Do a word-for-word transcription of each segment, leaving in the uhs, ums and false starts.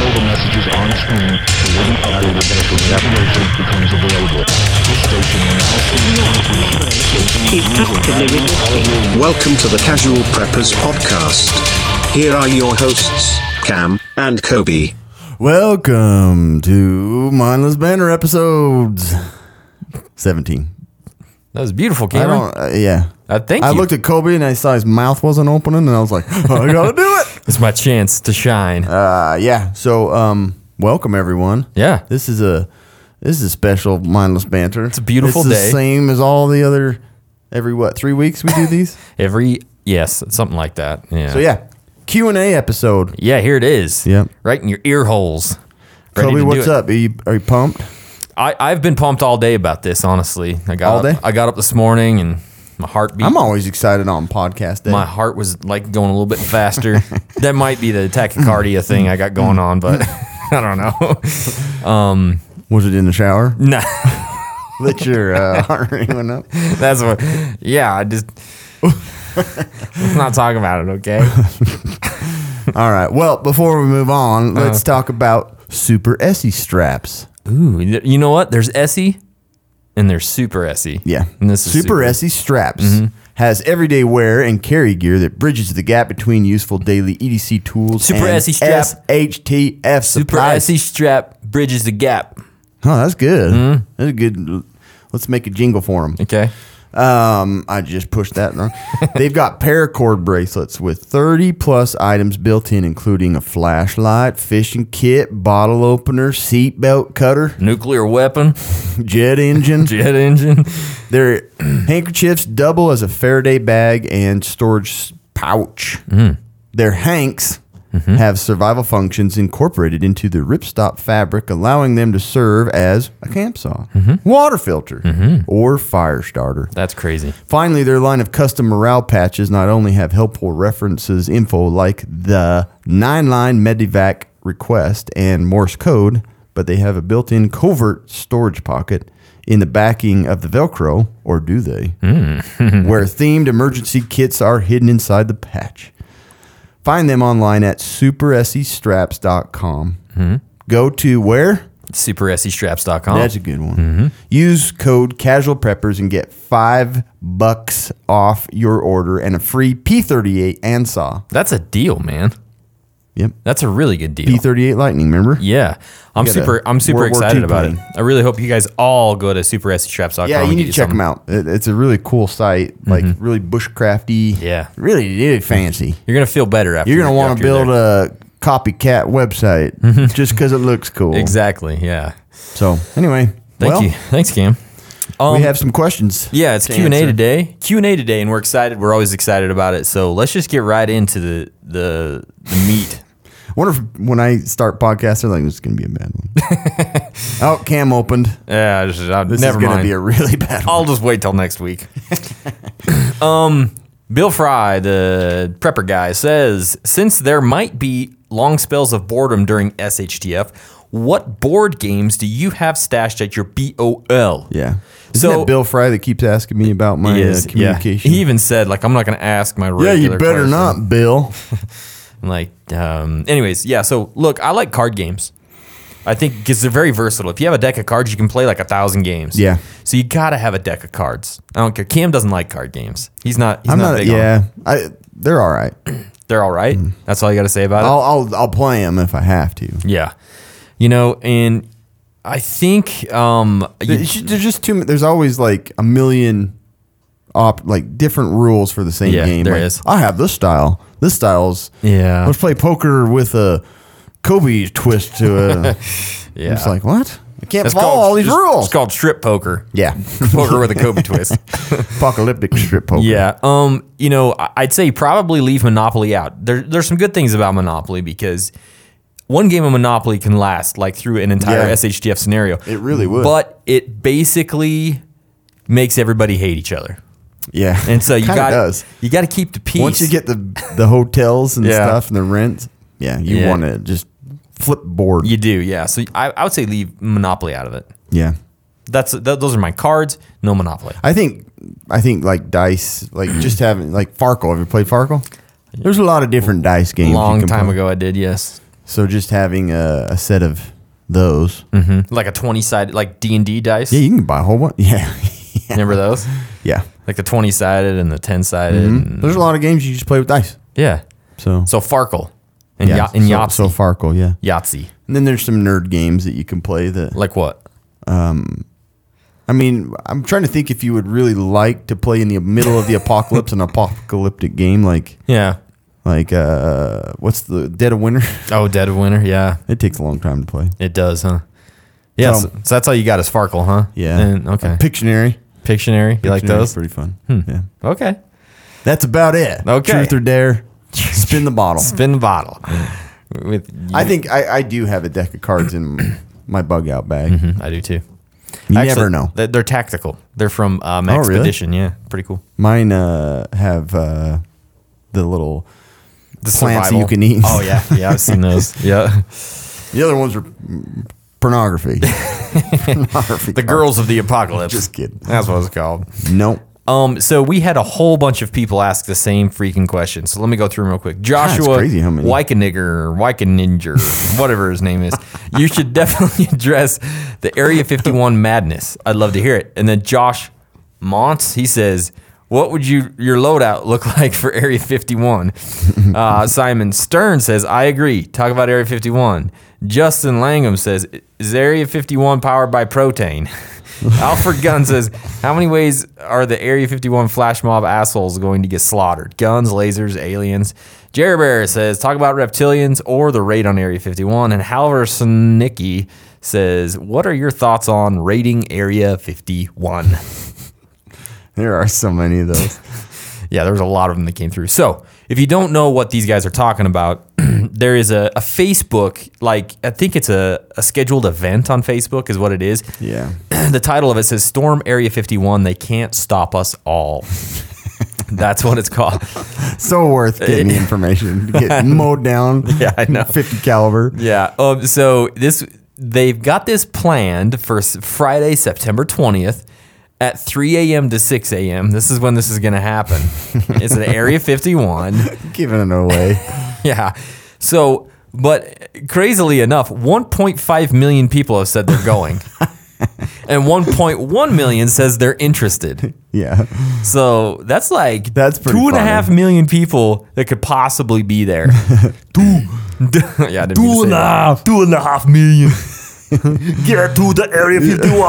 Follow the messages on screen to win a item as the information becomes available. This station will now Keep actively resisting. Welcome to the Casual Preppers Podcast. Here are your hosts, Cam and Kobe. Welcome to Mindless Banter episodes seventeen. That was beautiful, I Cameron. don't, uh, yeah. Uh, thank I you. looked at Kobe and I saw his mouth wasn't opening, and I was like, oh, I gotta do it. It's my chance to shine. Uh, yeah. So, um, welcome everyone. Yeah. This is a this is a special Mindless Banter. It's a beautiful it's day. the same as all the other. Every what? Three weeks we do these. Every, yes, something like that. Yeah. So yeah, Q and A episode. Yeah, here it is. Yep. Right in your ear holes. Ready Kobe, to do what's it. up? Are you, are you pumped? I, I've been pumped all day about this, honestly. I got All up, day? I got up this morning and my heart beat. I'm always excited on podcast day. My heart was like going a little bit faster. That might be the tachycardia thing I got going on, but I don't know. Um, Was it in the shower? nah, Let your uh, heart rate went up. that's what. Yeah, I just. Let's not talk about it, okay? All right. Well, before we move on, Uh-huh. let's talk about Super Essie straps. Ooh, you know what? There's Essie and there's Super Essie. Yeah. And this is Super, Super. Essie straps Mm-hmm. has everyday wear and carry gear that bridges the gap between useful daily E D C tools Super and Essie strap. S H T F Super supplies. Essie strap bridges the gap. Oh, that's good. Mm-hmm. That's good. Let's make a jingle for them. Okay. Um, I just pushed that. wrong. They've got paracord bracelets with thirty plus items built in, including a flashlight, fishing kit, bottle opener, seatbelt cutter, Nuclear weapon, jet engine. jet engine. Their handkerchiefs double as a Faraday bag and storage pouch. Their hanks have survival functions incorporated into the ripstop fabric, allowing them to serve as a camp saw, water filter, or fire starter. That's crazy. Finally, their line of custom morale patches not only have helpful references info like the nine-line Medivac request and Morse code, but they have a built-in covert storage pocket in the backing of the Velcro, or do they, where themed emergency kits are hidden inside the patch. Find them online at super essie straps dot com. Go to where? super essie straps dot com. That's a good one. Use code Casual Preppers and get five bucks off your order and a free P thirty-eight and saw. That's a deal, man. Yep. That's a really good deal. P thirty-eight Lightning, remember? Yeah. I'm got super a I'm super World War excited Two about plane. it. I really hope you guys all go to super essie straps dot com. Yeah, you and need get to check something. them out. It- It's a really cool site, like really bushcrafty. Yeah. Really, really fancy. You're going to feel better after You're going to you're- want to after you're build there. a copycat website just because it looks cool. Exactly, yeah. So, anyway. Thank well, you. Thanks, Cam. Um, We have some questions. Yeah, it's to Q and A answer. today. Q and A today, and we're excited. We're always excited about it. So let's just get right into the the, the meat. I wonder if when I start podcasting, like, this is going to be a bad one. Oh, Cam opened. Yeah, just, uh, This never is going to mind. be a really bad one. I'll just wait till next week. um, Bill Fry, the prepper guy, says, since there might be long spells of boredom during S H T F, what board games do you have stashed at your B O L? Yeah. Isn't So- that Bill Fry that keeps asking me about my He uh, is, yeah. communication? He even said, like, I'm not going to ask my regular yeah, you better question. not, Bill. Like, um, anyways, yeah. So look, I like card games. I think because they're very versatile. If you have a deck of cards, you can play like a thousand games. Yeah. So you gotta have a deck of cards. I don't care. Cam doesn't like card games. He's not. He's I'm not, not. big on Yeah, I, they're all right. them. They're all right. That's all you got to say about I'll, I'll I'll play them if I have to. it. Yeah. You know, and I think um, you- There's ju- there's just too. ma- There's always like a million, op like different rules for the same Yeah, game. there Like, is. I have this style. This style's. Yeah. Let's play poker with a Kobe twist to it. yeah. It's like what? I can't It's follow called- all these it's- rules. It's called strip poker. yeah, Poker with a Kobe twist. apocalyptic strip poker. Yeah. Um, you know, I- I'd say probably leave Monopoly out. There, there's some good things about Monopoly because one game of Monopoly can last like through an entire Yeah. S H T F scenario. It really would. But it basically makes everybody hate each other. yeah. And so you Kinda got does. you got to keep the peace. Once you get the the hotels and Yeah. stuff and the rent, yeah, you Yeah. want to just flip board. you do, yeah. So I, I would say leave Monopoly out of it. Yeah. That's th- those are my cards. No Monopoly. I think I think like dice, like just having like Farkle. Have you played Farkle? There's a lot of different dice games. you Long can time play. ago, I did. Yes. So just having a, a set of those. Mm-hmm. Like a twenty-sided, like D and D dice. Yeah, you can buy a whole one. Yeah. Remember those? Yeah. Like the twenty-sided and the ten-sided. Mm-hmm. And, There's a lot of games you just play with dice. yeah. So, So Farkle and, yeah, ya- and so, Yahtzee. so Farkle, yeah. Yahtzee. And then there's some nerd games that you can play that, Like what? I mean, I'm trying to think if you would really like to play in the middle of the apocalypse, an apocalyptic game like, Yeah. like, uh, what's the Dead of Winter? Oh, Dead of Winter. Yeah. It takes a long time to play. It does, huh? Yeah. So- So, so that's all you got is Farkle, huh? Yeah. And, okay. Pictionary. Pictionary. You like Pictionary's those? pretty fun. Hmm. Yeah. Okay. That's about it. Okay. Truth or dare. Spin the bottle. Spin the bottle. With I think I, I do have a deck of cards in my bug out bag. Mhm, I do too. You never know. They're, they're tactical. They're from um, Oh, really? Expedition. Yeah. Pretty cool. Mine uh, have uh, the little The plants survival. you can eat. Oh, yeah. Yeah. I've seen those. Yeah. The other ones are mm, pornography. pornography. The cards. Girls of the Apocalypse. Just kidding. That's what it's called. Nope. Um, so we had a whole bunch of people ask the same freaking question. So let me go through them real quick. Joshua crazy how many. Wykenigger or Wykeninja, or whatever his name is. You should definitely address the Area fifty-one madness. I'd love to hear it. And then Josh Montz, he says, what would you your loadout look like for Area fifty-one? Uh, Simon Stern says, I agree. Talk about Area fifty-one. Justin Langham says, is Area fifty-one powered by Protein? Alfred Gunn says, how many ways are the Area fifty-one flash mob assholes going to get slaughtered? Guns, lasers, aliens. Jerry Bear says, talk about reptilians or the raid on Area fifty-one. And Halver Snicki says, what are your thoughts on raiding Area fifty-one? There are so many of those. Yeah, there was a lot of them that came through. So if you don't know what these guys are talking about, there is a, a Facebook, like I think it's a, a scheduled event on Facebook is what it is. Yeah. The title of it says Storm Area fifty-one, They Can't Stop Us All. That's what it's called. So worth getting the information. Get mowed down. Yeah, I know. fifty caliber. Yeah. Um, so this they've got this planned for s- Friday, September twentieth at three a.m. to six a.m. This is when this is going to happen. It's at Area fifty-one. Giving it away. Yeah. So, but crazily enough, one point five million people have said they're going. And one point one million says they're interested. Yeah. So that's like That's pretty two and a funny. half million people that could possibly be there. Two. Yeah, I didn't mean to say that. half. Two and a half million. Get to the Area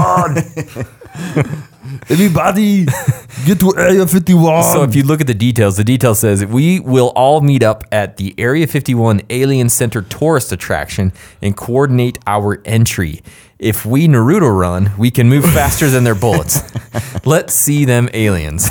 fifty-one. Everybody, get to Area fifty-one. So if you look at the details, the detail says we will all meet up at the Area fifty-one Alien Center tourist attraction and coordinate our entry. If we Naruto run, we can move faster than their bullets. Let's see them aliens.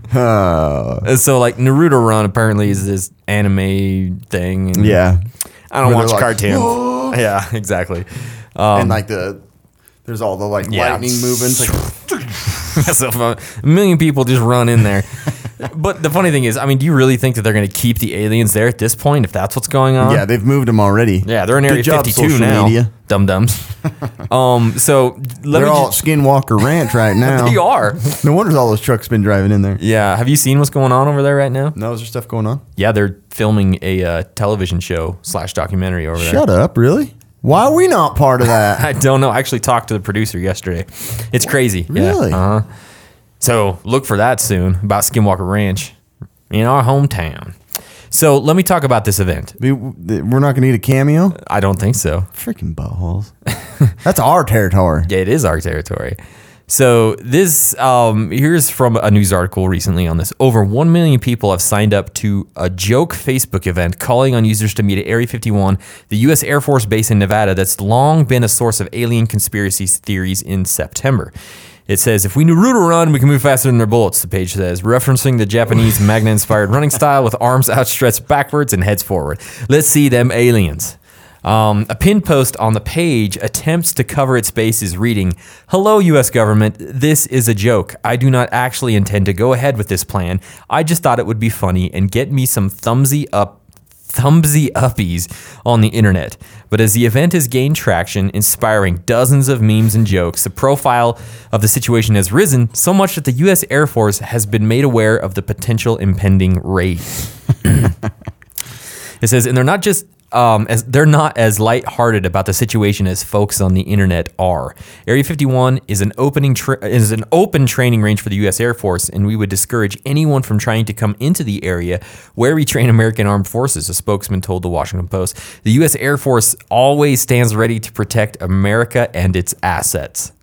Uh, And so like Naruto run apparently is this anime thing. And yeah. I don't Where watch they're like, cartoons. "Whoa." Yeah, exactly. and like the, there's all the like Yeah. lightning movements. Like, So if a million people just run in there. But the funny thing is, I mean, do you really think that they're going to keep the aliens there at this point if that's what's going on? yeah, they've moved them already. Yeah, they're in Good Area job, fifty-two social now. media. Dum dums. um. So let They're me. all Just, at Skinwalker Ranch right now. they are. No wonder all those trucks been driving in there. Yeah. Have you seen what's going on over there right now? No, is there stuff going on? Yeah, they're filming a uh, television show slash documentary over there. Shut up, really? Why are we not part of that? I don't know. I actually talked to the producer yesterday. It's crazy. Really? Yeah. Uh huh. So look for that soon about Skinwalker Ranch in our hometown. So let me talk about this event. We, we're not going to need a cameo? I don't think so. Freaking buttholes. That's our territory. Yeah, it is our territory. So this, um, here's from a news article recently on this. Over one million people have signed up to a joke Facebook event calling on users to meet at Area fifty-one, the U S Air Force base in Nevada that's long been a source of alien conspiracy theories in September. It says, if we Naruto run, we can move faster than their bullets, the page says, referencing the Japanese manga-inspired running style with arms outstretched backwards and heads forward. Let's see them aliens. Um, a pinned post on the page attempts to cover its bases reading, hello, U S government, this is a joke. I do not actually intend to go ahead with this plan. I just thought it would be funny and get me some thumbsy up thumbsy uppies on the internet. But as the event has gained traction, inspiring dozens of memes and jokes, the profile of the situation has risen so much that the U S Air Force has been made aware of the potential impending raid. It says, and they're not just um, as they're not as lighthearted about the situation as folks on the internet are. Area fifty-one is an opening tra- is an open training range for the U S Air Force, and we would discourage anyone from trying to come into the area where we train American armed forces, a spokesman told the Washington Post. The U S Air Force always stands ready to protect America and its assets.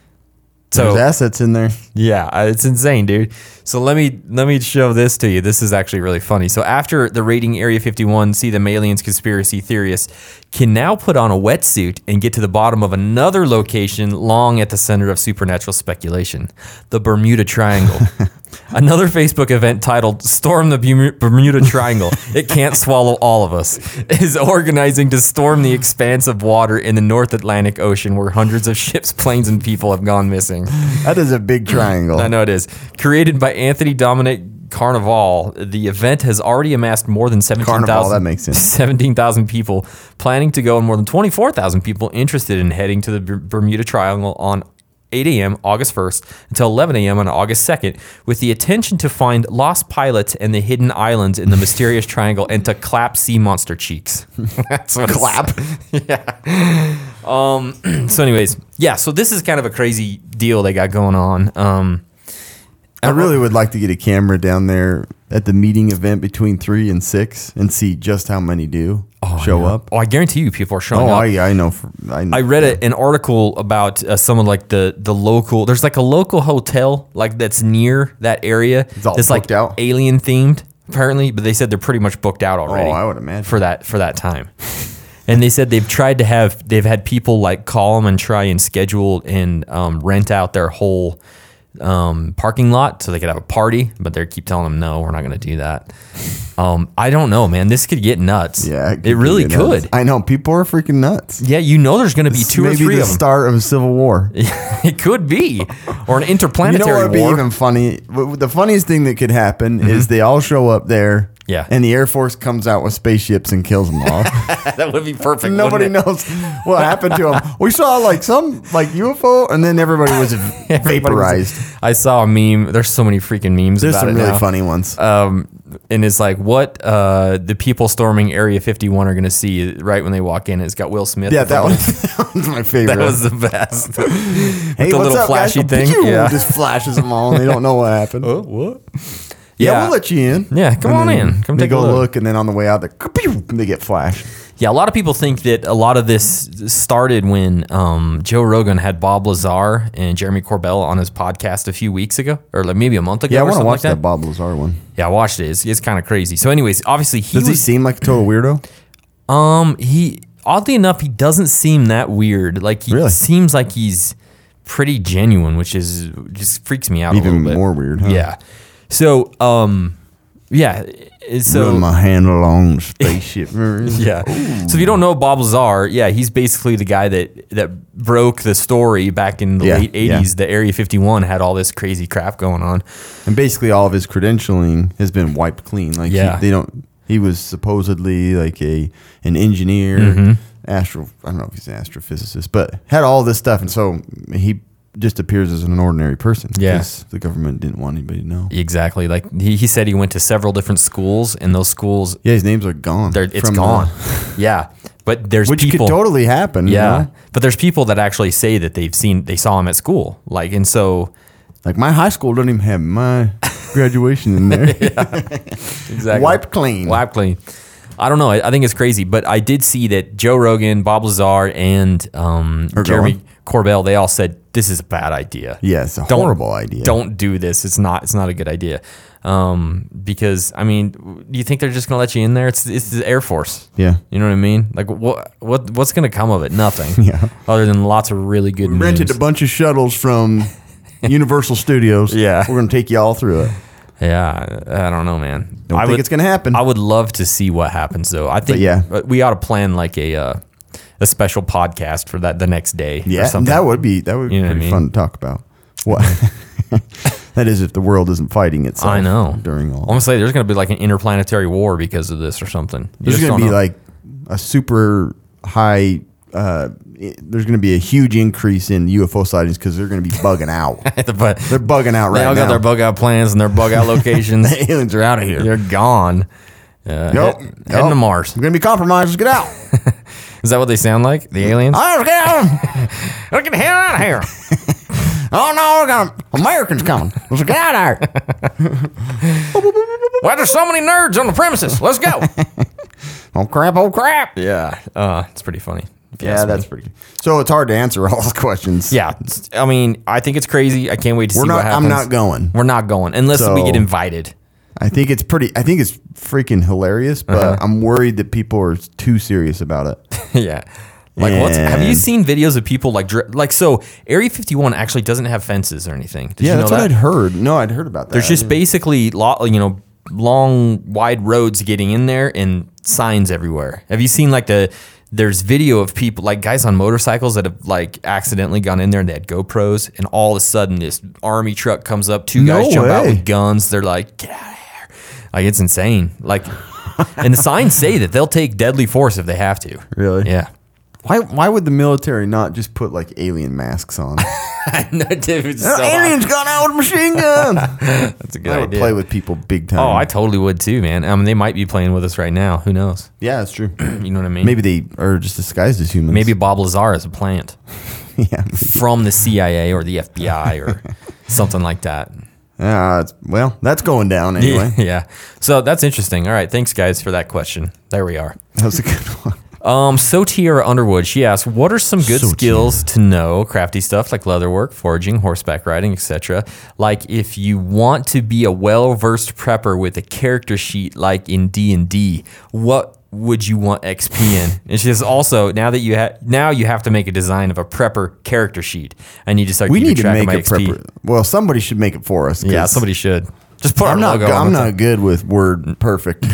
So There's assets in there. yeah, uh, it's insane, dude. So let me let me show this to you. This is actually really funny. So after the raiding Area fifty-one, see them aliens conspiracy theorists can now put on a wetsuit and get to the bottom of another location long at the center of supernatural speculation, the Bermuda Triangle. Another Facebook event titled Storm the Bermu- Bermuda Triangle, It Can't Swallow All of Us, is organizing to storm the expanse of water in the North Atlantic Ocean where hundreds of ships, planes, and people have gone missing. That is a big triangle. I know it is. Created by Anthony Dominic Carnival, the event has already amassed more than seventeen Carnival, that thousand makes sense. seventeen thousand people, planning to go, and more than twenty-four thousand people interested in heading to the Ber- Bermuda Triangle on eight a.m. August first until eleven a.m. on August second, with the intention to find lost pilots and the hidden islands in the mysterious triangle and to clap sea monster cheeks. That's what clap. Yeah. Um. So, anyways, yeah. So this is kind of a crazy deal they got going on. Um. I really would like to get a camera down there at the meeting event between three and six and see just how many do show yeah. up. Oh, I guarantee you, people are showing Oh, up. I, I know. For, I, know. I read a, an article about uh, some of like the the local. There's like a local hotel like that's near that area. It's all that's like booked out? alien themed apparently, but they said they're pretty much booked out already. Oh, I would imagine. for that for that time. And they said they've tried to have they've had people like call them and try and schedule and um, rent out their whole um, parking lot so they could have a party, but they keep telling them no, we're not going to do that. Um, I don't know, man. This could get nuts. Yeah, it, really get nuts. could. I know people are freaking nuts. Yeah, you know, there's going to be two Maybe or three the of them. start of a civil war. It could be, or an You interplanetary know what would be war. even funny? W- The funniest thing that could happen is they all show up there. Yeah. And the Air Force comes out with spaceships and kills them all. That would be perfect. Nobody wouldn't it? knows what happened to them. We saw like some like U F O, and then everybody was Everybody was- vaporized. I saw a meme. There's so many freaking memes There's about some it really now. funny ones. Um, and it's like what uh, the people storming Area fifty-one are going to see right when they walk in. It's got Will Smith. yeah, with the that little- was, that was my favorite. that was the best. With hey, the what's little up, flashy guys? thing. Pew! Yeah. Just flashes them all, and they don't know what happened. Oh, what? Yeah, Yeah. we'll let you in. Yeah, come And on then in. Come they take a go look. look, and then on the way out, they, pew, they get flashed. Yeah, a lot of people think that a lot of this started when um, Joe Rogan had Bob Lazar and Jeremy Corbell on his podcast a few weeks ago, or like maybe a month ago. Yeah, I or want to something watch like that. that. Bob Lazar one. Yeah, I watched it. It's, it's kind of crazy. So, anyways, obviously he Does he was, seem like a total weirdo? um he oddly enough he doesn't seem that weird. Like he Really? seems like he's pretty genuine, which is just freaks me out a Even little bit. more weird, huh? Yeah. So, um, yeah. So Run my handle on spaceship. yeah. So if you don't know Bob Lazar, yeah, he's basically the guy that that broke the story back in the Yeah, late yeah. eighties. The Area fifty-one had all this crazy crap going on. And basically, all of his credentialing has been wiped clean. Like, Yeah. he, they don't. He was supposedly like a an engineer, Mm-hmm. astro. I don't know if he's an astrophysicist, but had all this stuff, and so he just appears as an ordinary person. Yeah. 'cause the government didn't want anybody to know. Exactly. Like he, he said he went to several different schools, and those schools, Yeah, his names are gone. they're, it's from gone. the- Yeah. But there's which people. could totally happen. you yeah. know? But there's people that actually say that they've seen, they saw him at school. Like, and so. Like my high school doesn't even have my graduation in there. Exactly. Wiped clean. Wiped clean. I don't know. I, I think it's crazy, but I did see that Joe Rogan, Bob Lazar, and um, Are Jeremy going? Corbell, they all said this is a bad idea. Yeah, it's a Don't- horrible idea. Don't do this. It's not. It's not a good idea. Um, because I mean, do you think they're just gonna let you in there? It's it's the Air Force. Yeah. You know what I mean? Like what what what's gonna come of it? Nothing. Yeah. Other than lots of really good. We rented memes. a bunch of shuttles from Universal Studios. Yeah. We're going to take you all through it. Yeah, I don't know, man. Don't I think would, it's going to happen. I would love to see what happens, though. I think yeah. we ought to plan like a uh, a special podcast for that the next day. or Yeah, something. that would be that would be You know what pretty I mean? fun to talk about. What? That is, if the world isn't fighting itself. I know. During all, I'm gonna say there's gonna be like an interplanetary war because of this or something. You there's just going to don't be know. like a super high. Uh, i- there's going to be a huge increase in U F O sightings because they're going to be bugging out. but They're bugging out right they all now. got their bug out plans and their bug out locations. The aliens are out of here. They're gone. Uh, Nope. head- nope. Heading to Mars. We're gonna be compromised. Let's get out. Is that what they sound like? The aliens? Oh, let's get out. Let's get the hell out of here. Oh no, we got Americans coming. Let's get out of here. Why there's so many nerds on the premises? Let's go. Oh crap! Oh crap! Yeah. Uh, it's pretty funny. if you Yeah, ask me. that's pretty. So it's hard to answer all those questions. Yeah. it's- I mean, I think it's crazy. I can't wait to We're see not. what I'm happens. not going. We're not going unless we So- get invited. I think it's pretty. I think it's freaking hilarious, but Uh-huh. I'm worried that people are too serious about it. Yeah. Like what's have you And- seen videos of people like dr- like so Area fifty-one actually doesn't have fences or anything. Did Yeah, you know that's that? what I'd heard. No, I'd heard about that. There's just I didn't- basically lo- you know long wide roads getting in there and signs everywhere. Have you seen like the there's video of people like guys on motorcycles that have like accidentally gone in there and they had GoPros and all of a sudden this army truck comes up, two No guys jump out way. with guns. They're like, get out of here. Like it's insane. Like and the signs say that they'll take deadly force if they have to. Really? Yeah. Why? Why would the military not just put like alien masks on? no, dude, it's so Aliens got out with machine guns. That's a good I would idea. play with people big time. Oh, I totally would too, man. I mean, they might be playing with us right now. Who knows? yeah, that's true. You know what I mean? Maybe they are just disguised as humans. Maybe Bob Lazar is a plant yeah. from the C I A or the F B I or something like that. Uh, it's, well, that's going down anyway. Yeah. So that's interesting. All right. Thanks, guys, for that question. There we are. That was a good one. Um, so Tiara Underwood, she asks, what are some good So skills to know? Crafty stuff like leatherwork, foraging, horseback riding, et cetera. Like if you want to be a well-versed prepper with a character sheet like in D and D, what would you want X P in? And she says also, now that you have now you have to make a design of a prepper character sheet. I need to start We keeping need to track make of my a X P. prepper. Well, somebody should make it for us. 'cause Yeah, somebody should. Just put our I'm not. logo go- on I'm the not good with word perfect.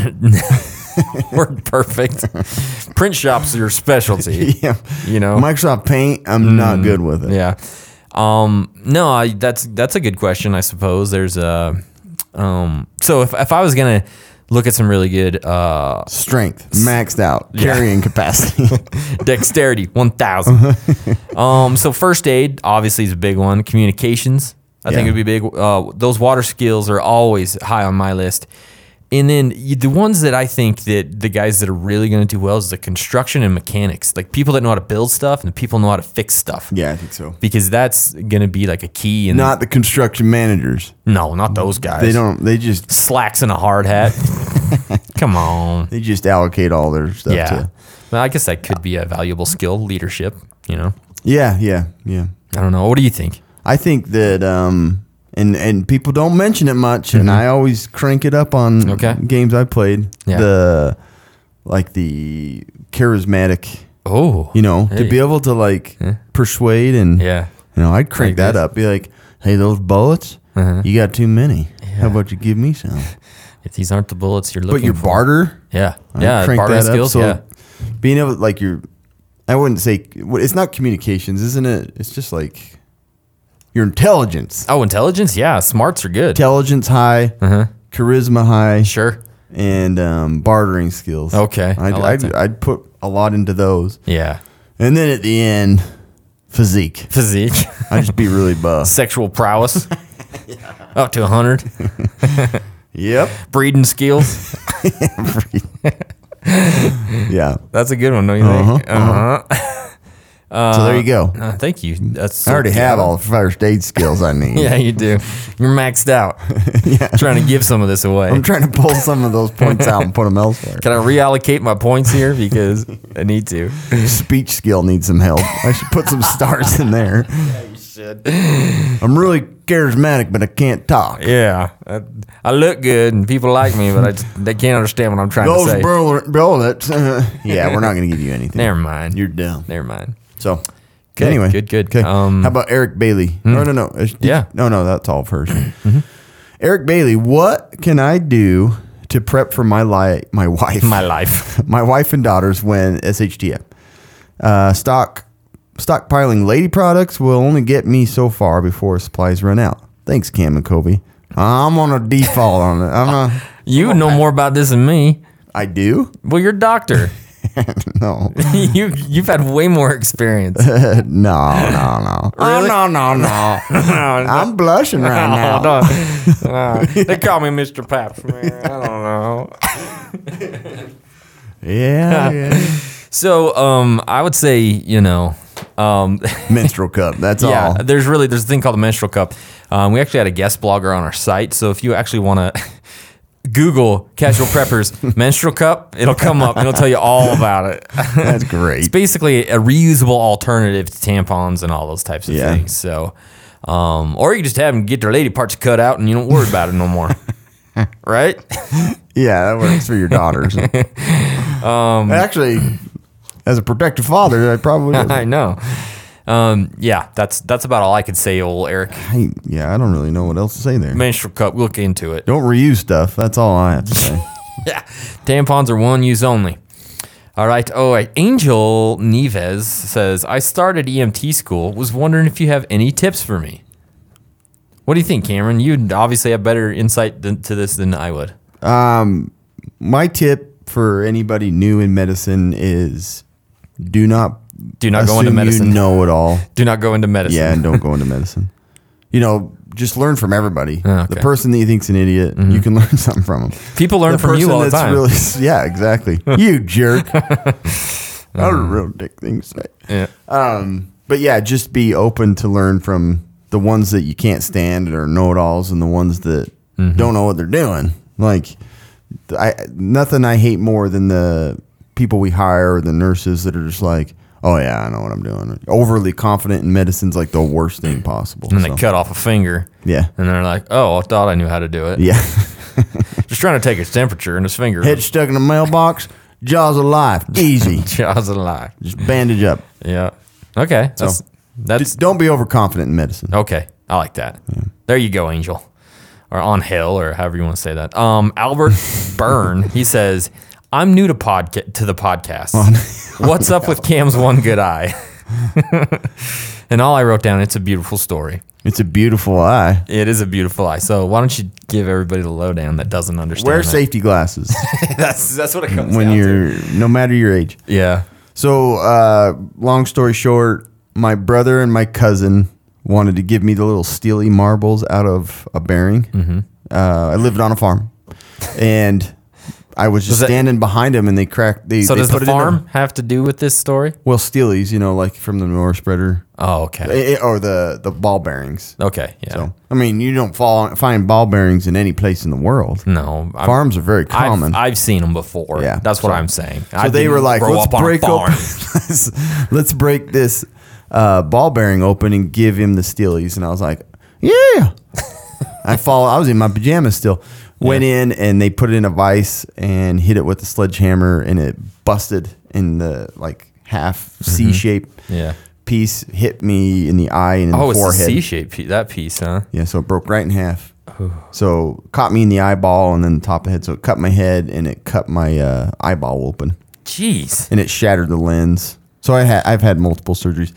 Word perfect. Print shops are your specialty. yeah. You know? Microsoft Paint. I'm not good with it. Yeah. Um, no, I, that's that's a good question. I suppose there's a. Um, so if if I was gonna look at some really good uh, Strength maxed out. Carrying capacity. dexterity, one thousand. um, so first aid obviously is a big one. Communications, I think Yeah. it'd be big. Uh, those water skills are always high on my list. And then you- the ones that I think that the guys that are really going to do well is the construction and mechanics, like people that know how to build stuff and people know how to fix stuff. yeah, I think so. Because that's going to be like a key. And Not the construction managers. no, not those guys. They don't. They just. Slacks and a hard hat. Come on. They just allocate all their stuff Yeah. to. Well, I guess that could be a valuable skill, leadership. You know, Yeah, yeah, yeah. I don't know. What do you think? I think that, um, and and people don't mention it much, and I always crank it up on Mm-hmm. Okay. games I played. Yeah. The like the charismatic, Oh, you know, hey. to be able to like persuade and Yeah. you know, I'd crank Like that this. up. Be like, hey, those bullets, Uh-huh. you got too many. How about you give me some? If these aren't the bullets you're looking But your for. barter, Yeah. I'd Yeah. crank Bartering that up. skills. So yeah. being able like your, I wouldn't say it's not communications, isn't it? It's just like your intelligence. Oh, intelligence. Yeah. Smarts are good. Intelligence high, Uh-huh. charisma high, Sure. and um, bartering skills. Okay, I'd, I like I'd, that. I'd put a lot into those, Yeah. and then at the end, physique. Physique. I'd just be really buff. Sexual prowess. Up to one hundred. Yep. Breeding skills. Yeah. That's a good one, don't you think? Uh-huh. so there you go. Uh, thank you. That's I already have all the first aid skills I need. Yeah, you do. You're maxed out. Yeah. Trying to give some of this away. I'm trying to pull some of those points out and put them elsewhere. Can I reallocate my points here because I need to? Speech skill needs some help. I should put some stars in there. Yeah, you should. I'm really charismatic, but I can't talk. Yeah, I, I look good and people like me, but I just, they can't understand what I'm trying to Those say. bull- bullets. uh, yeah, we're not going to give you anything. Never mind. You're dumb. Never mind. So, Good, anyway, good, good. Okay. Um, How about Eric Bailey? No, no, no. Uh, did- Yeah. No, no, that's all of hers. Eric Bailey, what can I do to prep for my li- my wife, My life. my wife and daughters when S H T F? Uh, stock stockpiling lady products will only get me so far before supplies run out. Thanks, Cam and Kobe. I'm on a default on it. I'm a, You know more about this than me. I do? Well, you're a doctor. No. you you've had way more experience. no, no, no. Oh, no, no, no. I'm blushing right now. Uh, they call me Mister Paps, man. I don't know. Yeah, yeah. So, um, I would say, you know, um, Menstrual cup. That's yeah, all. there's really there's a thing called the menstrual cup. Um, we actually had a guest blogger on our site, so if you actually want to Google casual preppers menstrual cup, it'll come up and it'll tell you all about it. That's great. It's basically a reusable alternative to tampons and all those types of Yeah. things. So, um, or you just have them get their lady parts cut out and you don't worry about it no more. Right? Yeah, that works for your daughters. um, Actually, as a protective father, I probably would. I know. Um, yeah, that's that's about all I could say, old Eric. I, yeah, I don't really know what else to say there. Menstrual cup, look into it. Don't reuse stuff. That's all I have to say. Yeah, tampons are one use only. All right. Oh, right. Angel Neves says, I started E M T school. Was wondering if you have any tips for me. What do you think, Cameron? You'd obviously have better insight than, to this than I would. Um, my tip for anybody new in medicine is do not Do not go into assume medicine. You know it all. Do not go into medicine. Yeah, and don't go into medicine. You know, just learn from everybody. Oh, okay. The person that you think's an idiot, Mm-hmm. you can learn something from them. People learn The from you person all the that's time. Really, yeah, exactly. You jerk. That was a real dick thing to say. yeah. Um, but yeah, just be open to learn from the ones that you can't stand or know-it-alls, and the ones that Mm-hmm. don't know what they're doing. Like, I nothing I hate more than the people we hire or the nurses that are just like, oh yeah, I know what I'm doing. Overly confident in medicine's like the worst thing possible. And So, they cut off a finger. yeah, And they're like, oh, I thought I knew how to do it. yeah. Just trying to take his temperature and his finger. Head stuck in a mailbox, jaws of life, easy. Jaws of life. Just bandage up. Yeah. Okay. That's, that's Just don't be overconfident in medicine. okay. I like that. There you go, Angel. Or on Hill, or however you want to say that. Um, Albert Byrne, he says, I'm new to podca- to the podcast. What's up with Cam's one good eye? And all I wrote down, it's a beautiful story. It's a beautiful eye. It is a beautiful eye. So why don't you give everybody the lowdown that doesn't understand Wear that? safety glasses that's that's what it comes when down you're, no matter your age. to. Yeah. So, uh, long story short, my brother and my cousin wanted to give me the little steely marbles out of a bearing. Mm-hmm. Uh, I lived on a farm, and I was just Does that- standing behind them, and they cracked. They, So they does put the it in a- farm have to do with this story? well, steelies, you know, like from the North spreader, Oh, okay. Eh, or the the ball bearings. Okay. Yeah. So, I mean, you don't fall, find ball bearings in any place in the world. no. I'm- Farms are very I've, common. I've seen them before. Yeah, That's what so- I'm saying. So I they didn't were like, grow let's up on a break farm. open, let's, let's break this uh, ball bearing open and give him the steelies. And I was like, yeah. I fall. I was in my pajamas still. Went in and they put it in a vise and hit it with a sledgehammer, and it busted in the like half C shape Yeah. piece. Hit me in the eye and in Oh, the it's forehead. a C-shaped piece, that piece, huh? Yeah, so it broke right in half. So caught me in the eyeball and then the top of the head. So it cut my head and it cut my uh, eyeball open. Jeez. And it shattered the lens. So I ha- I've had multiple surgeries.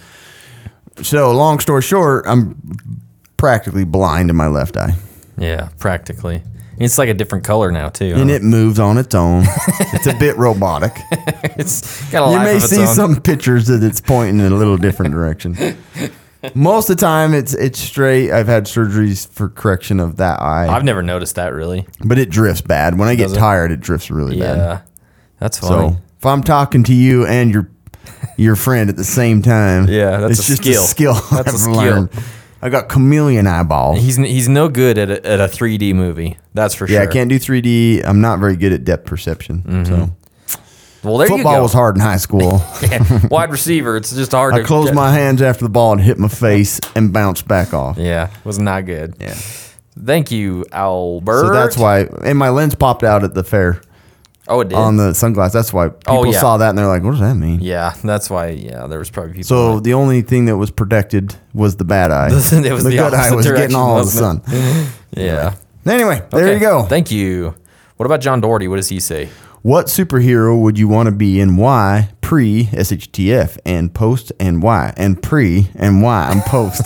So long story short, I'm practically blind in my left eye. Yeah, practically. It's like a different color now, too. And huh? it moves on its own. It's a bit robotic. It's got a You life may of its see own. some pictures that it's pointing in a little different direction. Most of the time, it's it's straight. I've had surgeries for correction of that eye, I've never noticed that, really. but it drifts bad. When I get Does it? tired, it drifts really bad. Yeah. That's funny. So if I'm talking to you and your your friend at the same time, Yeah, that's it's a just skill. a skill. That's a I've skill. learned. I got chameleon eyeball. He's he's no good at a, at a three D movie. That's for yeah, sure. I can't do three D. I'm not very good at depth perception. So Well, there you football go. was hard in high school. Yeah. Wide receiver. It's just hard I to closed my hands after the ball and hit my face and bounced back off. Yeah, was not good. Yeah. Thank you, Albert. So that's why, and my lens popped out at the fair Oh, it did. on the sunglass. That's why people Oh, yeah. saw that and they're like, "What does that mean?" yeah, that's why. Yeah, there was probably people. So like- the only thing that was protected was the bad eye. It was the good eye opposite was getting direction, all of the sun. wasn't yeah. Anyway, there Okay. you go. Thank you. What about John Doherty? What does he say? What superhero would you want to be and why? Pre S H T F and post and why? And pre and why? I'm post.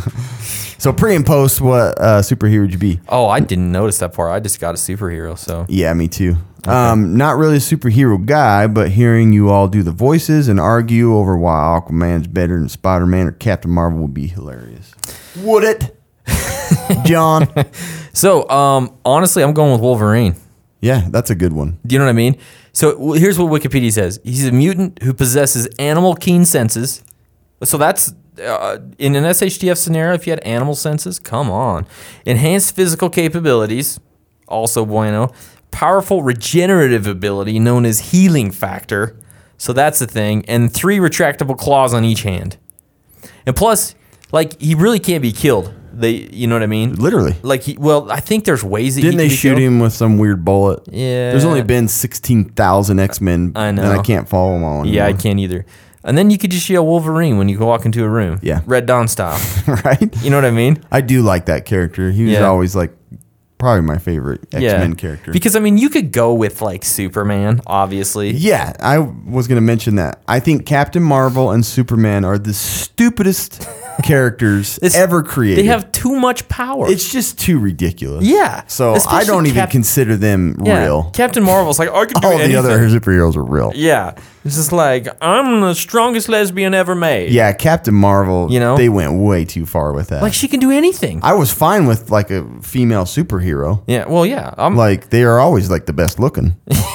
So pre and post, what uh, superhero would you be? Oh, I didn't notice that part. I just got a superhero. So Yeah, me too. Um, not really a superhero guy, but hearing you all do the voices and argue over why Aquaman's better than Spider-Man or Captain Marvel would be hilarious. Would it? John? So, um, honestly, I'm going with Wolverine. Yeah, that's a good one. Do you know what I mean? So w- here's what Wikipedia says. He's a mutant who possesses animal keen senses. So that's, uh, in an S H T F scenario, if you had animal senses, come on. Enhanced physical capabilities, also bueno. Powerful regenerative ability known as healing factor. So that's the thing. And three retractable claws on each hand. And plus, like, he really can't be killed. They, you know what I mean? Literally. Like, he, well, I think there's ways that Didn't he they can be shoot killed. him with some weird bullet? Yeah. There's only been sixteen thousand X-Men. I know. And I can't follow them all Yeah, I anymore. can't either. And then you could just yell Wolverine when you walk into a room. Yeah. Red Dawn style. Right? You know what I mean? I do like that character. He was Yeah. always like probably my favorite X-Men character. Because, I mean, you could go with, like, Superman, obviously. Yeah, I was going to mention that. I think Captain Marvel and Superman are the stupidest characters It's- ever created. They have too much power. It's just too ridiculous. Yeah. So I Especially don't even Cap- consider them yeah. real. Captain Marvel's like, I could do All anything. the other superheroes are real. Yeah. It's just like, I'm the strongest lesbian ever made. Yeah, Captain Marvel, You know? they went way too far with that. Like, she can do anything. I was fine with like a female superhero. yeah. Well, yeah. I'm Like they are always like the best looking.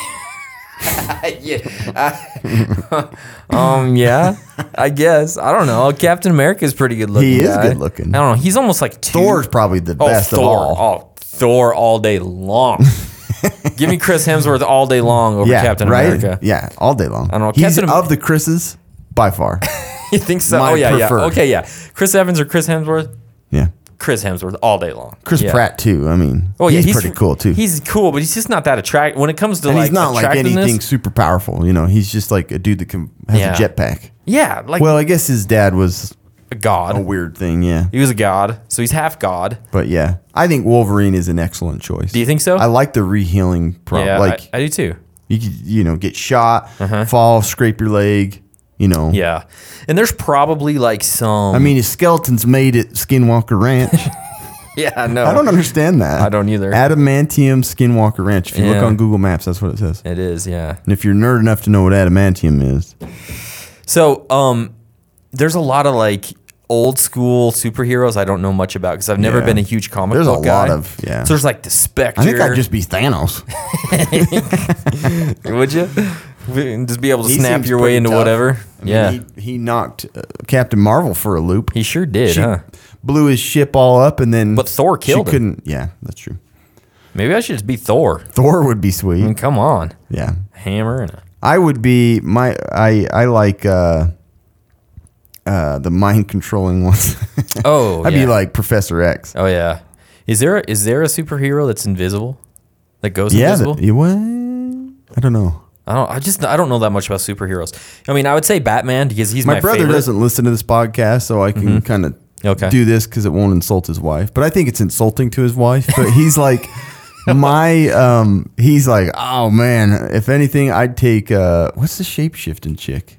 yeah. um. Yeah. I guess. I don't know. Captain America is pretty good looking. He is guy. good looking. I don't know. He's almost like two. Thor's probably the Oh, best Thor. of all. Oh, Thor all day long. Give me Chris Hemsworth all day long over yeah, Captain right? America. Yeah, all day long. I don't know. He's Captain Am- of the Chris's by far. You think so? My oh yeah, preferred. yeah. Okay, yeah. Chris Evans or Chris Hemsworth? Yeah. Chris Hemsworth all day long. Chris Yeah. Pratt too. I mean, Oh yeah, he's, pretty cool too. He's cool, but he's just not that attractive. When it comes to and like he's not like attractiveness, anything super powerful. You know, he's just like a dude that can has Yeah. a jetpack. Yeah, like Well, I guess his dad was a god. a weird thing. Yeah. He was a god, so he's half god. But yeah, I think Wolverine is an excellent choice. Do you think so? I like the rehealing problem. yeah, like I, I do too. you could, you know, get shot, Uh-huh. fall, scrape your leg. You know. Yeah, and there's probably like some. I mean, his skeleton's made at Skinwalker Ranch. yeah, no, I don't understand that. I don't either. Adamantium Skinwalker Ranch. If you look Yeah. on Google Maps, that's what it says. It is, yeah. And if you're nerd enough to know what adamantium is, So, um, there's a lot of like old school superheroes I don't know much about because I've never Yeah. been a huge comic There's a book guy. lot of- yeah. So there's like the Spectre. I think I'd just be Thanos. Would you? Just be able to He snap seems your way pretty into tough. whatever. I mean, yeah, he, he knocked uh, Captain Marvel for a loop. he sure did, She huh? blew his ship all up, and then But Thor killed she him. couldn't. Yeah, that's true. Maybe I should just be Thor. Thor would be sweet. I mean, come on, Yeah, hammer and a I would be my. I I like uh, uh, the mind controlling ones. oh, I'd yeah. be like Professor X. oh yeah. Is there a, is there a superhero that's invisible, that goes Yeah, invisible? that, you what? I don't know. I don't. I just I don't know that much about superheroes. I mean, I would say Batman because he's My, my, brother favorite. doesn't listen to this podcast, so I can kind of Okay. do this because it won't insult his wife. But I think it's insulting to his wife. But he's like, my, um, he's like, oh man, if anything, I'd take, uh, what's the shape shifting chick?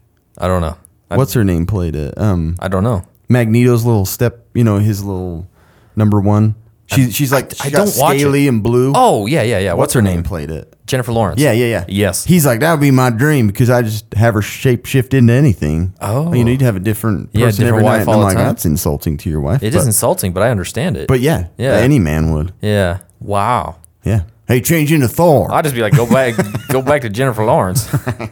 I don't know. I, What's her name played it? Um, I don't know. Magneto's little step, you know, his little number one. She, she's like, I she got don't watch scaly and blue. Oh yeah, yeah, yeah. What's, her name? Played it. Jennifer Lawrence. Yeah, yeah, yeah. Yes. He's like, that would be my dream because I just have her shape shift into anything. Oh. You need to have a different person Yeah, different every wife night. And all I'm the like, time. that's insulting to your wife. It but, is insulting, but I understand it. But yeah, Yeah. any man would. yeah. Wow. Yeah. Hey, change into Thor. I'd just be like, go back, go back to Jennifer Lawrence.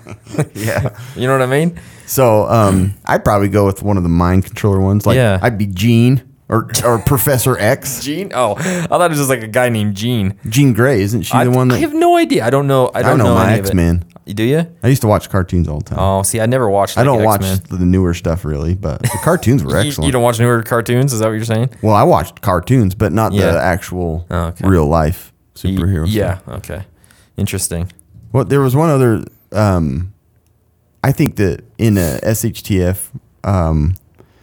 yeah. You know what I mean? So um, I'd probably go with one of the mind controller ones. Like Yeah. I'd be Jean or or Professor X. Gene. Oh, I thought it was just like a guy named Gene. Jean Grey, isn't she I, the one I that? have no idea. I don't know. I don't know know, my any of it. X-Men. You do you? I used to watch cartoons all the time. Oh, see, I never watched. I Like, don't watch X-Men. the newer stuff really, but the cartoons were You, excellent. you don't watch newer cartoons? Is that what you're saying? well, I watched cartoons, but not Yeah. the actual Oh, okay. real life Y- superhero Yeah. stuff. Okay. Interesting. Well, there was one other. Um, I think that in a S H T F, um,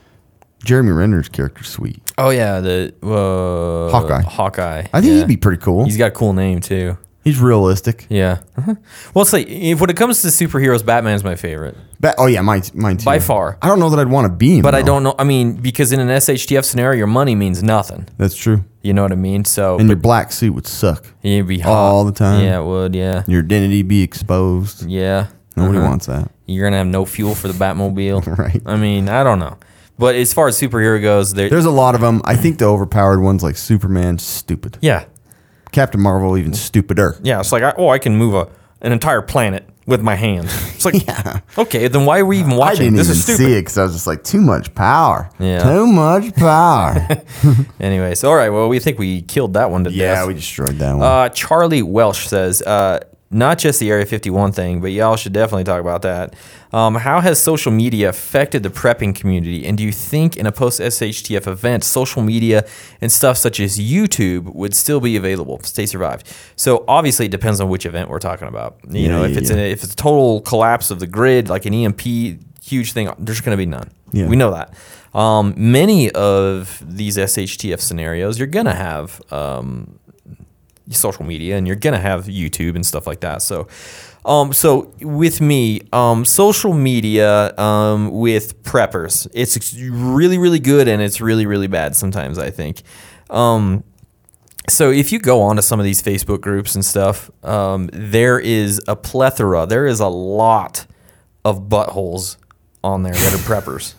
Jeremy Renner's character's sweet. Oh yeah, the uh, Hawkeye. Hawkeye. I think yeah. he'd be pretty cool. He's He's, got a cool name too. realistic. Yeah. Uh-huh. Well, it's like if, when it comes to superheroes, Batman's my favorite Ba- oh yeah, mine, mine too. by far. I don't know that I'd want to be him, But I though. don't know. I mean, because in an S H T F scenario, your money means nothing. That's true. You know what I mean? So And your black suit would suck. you'd be hot all the time. Yeah, it would. Yeah. Your identity be exposed. Yeah. Nobody Uh-huh. wants that. You're gonna have no fuel for the Batmobile. Right. I mean, I don't know. But as far as superhero goes, there. There's a lot of them. I think the overpowered ones like Superman, stupid. Yeah. Captain Marvel even stupider. Yeah, it's like, I, oh, I can move a an entire planet with my hands. It's like, Yeah. okay, then why are we even I watching? didn't This even is stupid. see it because I was just like, too much power. Yeah. Too much power. Anyway, so all right, well, we think we killed that one to yeah, death. we destroyed that one. Uh, Charlie Welsh says, uh, not just the Area fifty-one thing, but y'all should definitely talk about that. Um, how has social media affected the prepping community? And do you think in a post-S H T F event, social media and stuff such as YouTube would still be available? Stay survived. So obviously it depends on which event we're talking about. You Yeah, know, if yeah, it's yeah. a, if it's a total collapse of the grid, like an E M P, huge thing, there's going to be none. Yeah. We know that. Um, many of these S H T F scenarios, you're going to have um, social media and you're going to have YouTube and stuff like that. So, um, so with me, um, social media um, with preppers, it's really, really good and it's really, really bad sometimes, I think. Um, so if you go onto some of these Facebook groups and stuff, um, there is a plethora, there is a lot of buttholes on there that are preppers.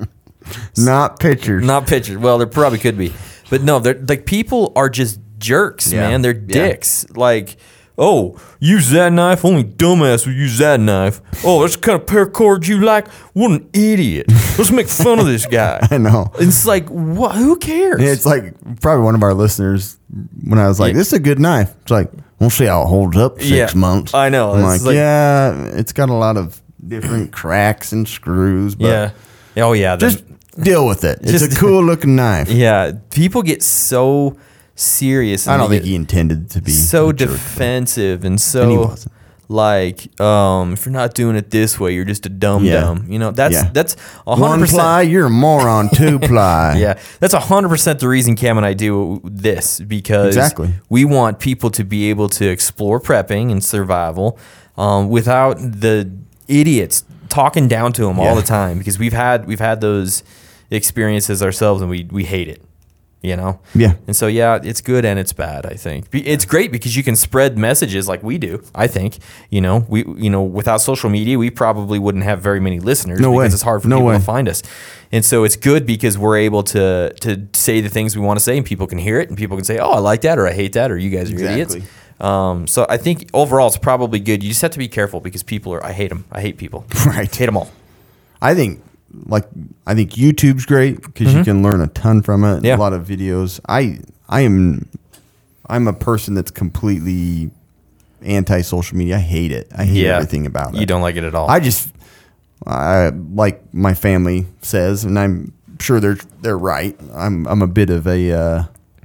Not pictures. Not pictures. Well, there probably could be, but no, they're like people are just jerks, Yeah. man. They're Yeah. dicks. Like, oh, use that knife. Only dumbass would use that knife. Oh, that's the kind of paracord you like. What an idiot. Let's make fun of this guy. I know. It's like, what? Who cares? Yeah, it's like probably one of our listeners when I was like, Yeah. "This is a good knife." It's like, we'll see how it holds up six Yeah, months. I know. I'm It's like, like- yeah, it's got a lot of different cracks and screws, but yeah. Oh yeah. the- just deal with it. It's Just- a cool looking knife. yeah. People get so serious. I and don't they think get he intended to be so a jerk. defensive and And he so wasn't. like, um, if you're not doing it this way, you're just a dumb Yeah. dumb. You know, that's Yeah. that's a hundred One percent. ply, you're a moron. Two ply. Yeah, that's a hundred percent the reason Cam and I do this because Exactly. we want people to be able to explore prepping and survival um, without the idiots talking down to them all Yeah. the time. Because we've had we've had those experiences ourselves and we we hate it. You know. Yeah. And so yeah, it's good and it's bad. I think Be- it's great because you can spread messages like we do. I think you know we you know without social media we probably wouldn't have very many listeners No because way. it's hard for No people way. to find us. And so it's good because we're able to to say the things we want to say and people can hear it and people can say, oh, I like that or I hate that or you guys are Exactly. idiots. Um, so I think overall it's probably good. You just have to be careful because people are. I hate them. I hate people. Right. Hate them all. I think like I think YouTube's great because you can learn a ton from it. Mm-hmm. Yeah. A lot of videos. I I am I'm a person that's completely anti social media. I hate it. I hate Yeah. everything about it. You don't like it at all. I just I like my family says, and I'm sure they're they're right. I'm I'm a bit of a uh,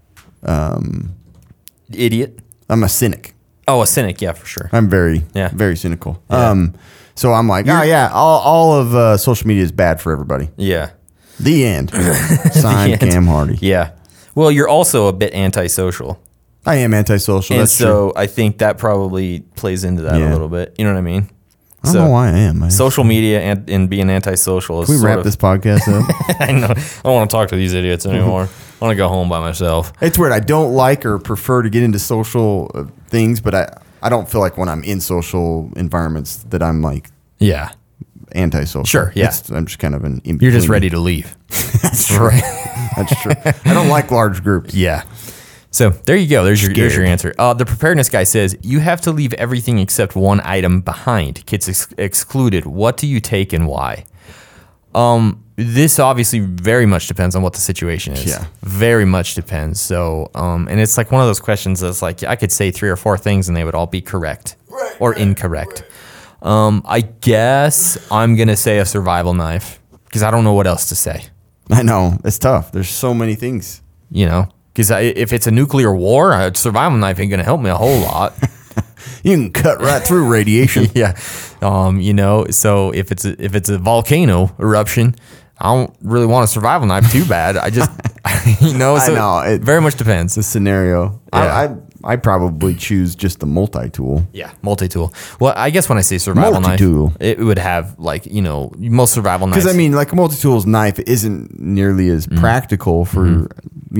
Idiot. I'm a cynic. Oh, a cynic. Yeah, for sure. I'm very Yeah. very cynical. Yeah. Um, so I'm like, oh yeah, all all of uh, social media is bad for everybody. Yeah. The end. Signed, The end. Cam Hardy. Yeah. Well, you're also a bit antisocial. I am antisocial. And That's so true. I think that probably plays into that Yeah. a little bit. You know what I mean? I don't know why I am. I, social media and, and being antisocial is Can we sort wrap of, this podcast up? I know. I don't want to talk to these idiots anymore. I want to go home by myself. It's weird. I don't like or prefer to get into social uh, things, but I, I don't feel like when I'm in social environments that I'm like Yeah. antisocial. Sure, yeah. It's, I'm just kind of an in You're just between. ready to leave. That's true. That's true. I don't like large groups. Yeah. So there you go. There's your, there's your Scared. answer. Uh, the preparedness guy says you have to leave everything except one item behind. Kits ex- excluded. What do you take and why? Um, this obviously very much depends on what the situation is. Yeah. Very much depends. So, um, and it's like one of those questions that's like I could say three or four things and they would all be correct or incorrect. Um, I guess I'm gonna say a survival knife because I don't know what else to say. I know. It's tough. There's so many things. You know, because if it's a nuclear war, a survival knife ain't gonna help me a whole lot. You can cut right through radiation. Yeah, um, you know. So if it's a, if it's a volcano eruption, I don't really want a survival knife too bad. I just, you know, I so know, it- very much depends. The scenario. Yeah. I, I I probably choose just the multi tool. Yeah, multi-tool. Well, I guess when I say survival Multi-tool. knife, it would have like you know most survival knives. Because I mean, like a multi tools knife isn't nearly as Mm-hmm. practical for you know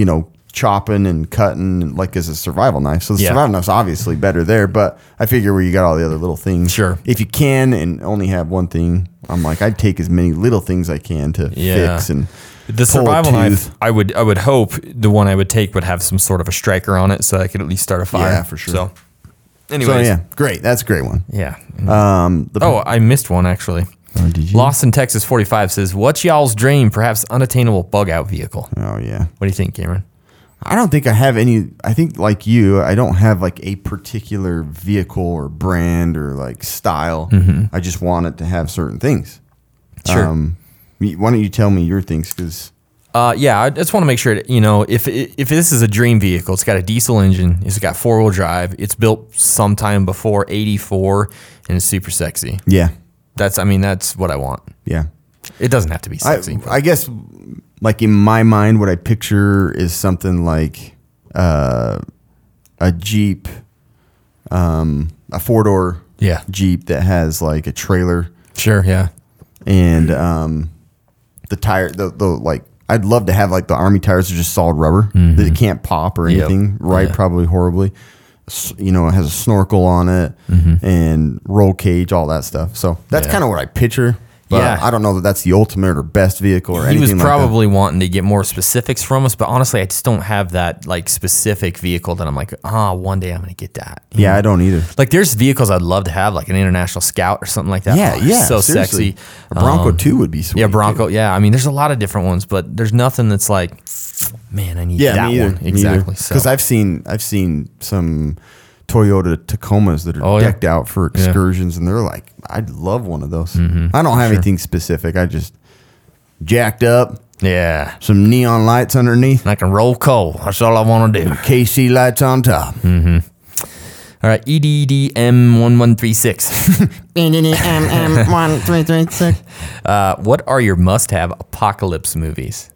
chopping and cutting like as a survival knife. So the Yeah. survival knife's obviously better there, but I figure where you got all the other little things. Sure. If you can and only have one thing, I'm like, I'd take as many little things I can to Yeah. fix and The pull a survival knife, tooth. I would I would hope the one I would take would have some sort of a striker on it, so I could at least start a fire. Yeah, for sure. So, So anyways, yeah, great. That's a great one. yeah. Um, the, Oh, I missed one actually. Oh, did you? Lost in Texas forty-five says, "What's y'all's dream? Perhaps unattainable bug out vehicle." Oh yeah. What do you think, Cameron? I don't think I have any. I think like you, I don't have like a particular vehicle or brand or like style. Mm-hmm. I just want it to have certain things. Sure. Um, y- why don't you tell me your things? Because Uh, yeah, I just want to make sure that, you know, if if this is a dream vehicle, it's got a diesel engine, it's got four wheel drive, it's built sometime before eighty-four, and it's super sexy. yeah, That's, I mean, that's what I want. yeah. It doesn't have to be I, sexy. but- I guess like in my mind, what I picture is something like uh, a Jeep, um, a four door Yeah. Jeep that has like a trailer Sure, yeah. and um, the tire, the, the like. I'd love to have like the army tires are just solid rubber that it can't pop or Mm-hmm. Yep. anything, right? Yeah. Probably horribly. S- You know, it has a snorkel on it and roll cage, all that stuff. So that's Mm-hmm. Yeah. kind of what I picture. But Yeah. I don't know that that's the ultimate or best vehicle or He was anything like that. probably wanting to get more specifics from us, but honestly, I just don't have that like specific vehicle that I'm like, ah, one day I'm going to get that. You Yeah, know? I don't either. Like there's vehicles I'd love to have, like an International Scout or something like that. Yeah, Oh, yeah. so seriously. sexy. A Bronco Um, two would be sweet. Yeah, Bronco. too. Yeah, I mean, there's a lot of different ones, but there's nothing that's like, man, I need Yeah, that me either. one exactly. So Because I've seen I've seen some Toyota Tacomas that are Oh, yeah. decked out for excursions, and they're like, I'd love one of those. Mm-hmm. I don't have anything specific. I just jacked up, yeah, some neon lights underneath, and I can roll coal. That's all I want to do. K C lights on top. All right, E D D M one one three six. one three three six. Uh, what are your must-have apocalypse movies?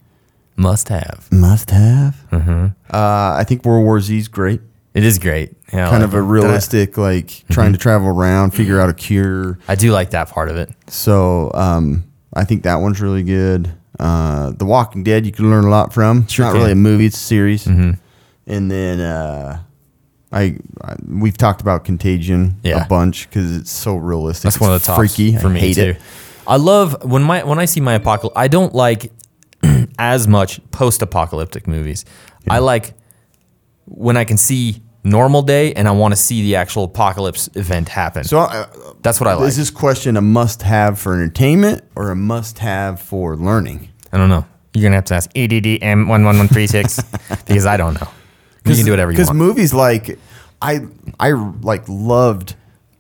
Must-have. Must have. Mm-hmm. Uh, I think World War Z is great. It is great. Yeah, I Kind like of a it. realistic, like trying to travel around, figure out a cure. I do like that part of it. So um, I think that one's really good. Uh, The Walking Dead, you can learn a lot from. It's Sure not can. really a movie; it's a series. And then uh, I, I we've talked about Contagion Yeah. a bunch because it's so realistic. That's It's one of the tops freaky for I me hate too. It. I love when my when I see my apocalypse. I don't like as much post-apocalyptic movies. I like when I can see normal day and I want to see the actual apocalypse event happen. So uh, That's what I like. Is this question a must-have for entertainment or a must-have for learning? I don't know. You're gonna have to ask E D D M one one one three six because I don't know. You can do whatever you Because want. movies like I I like loved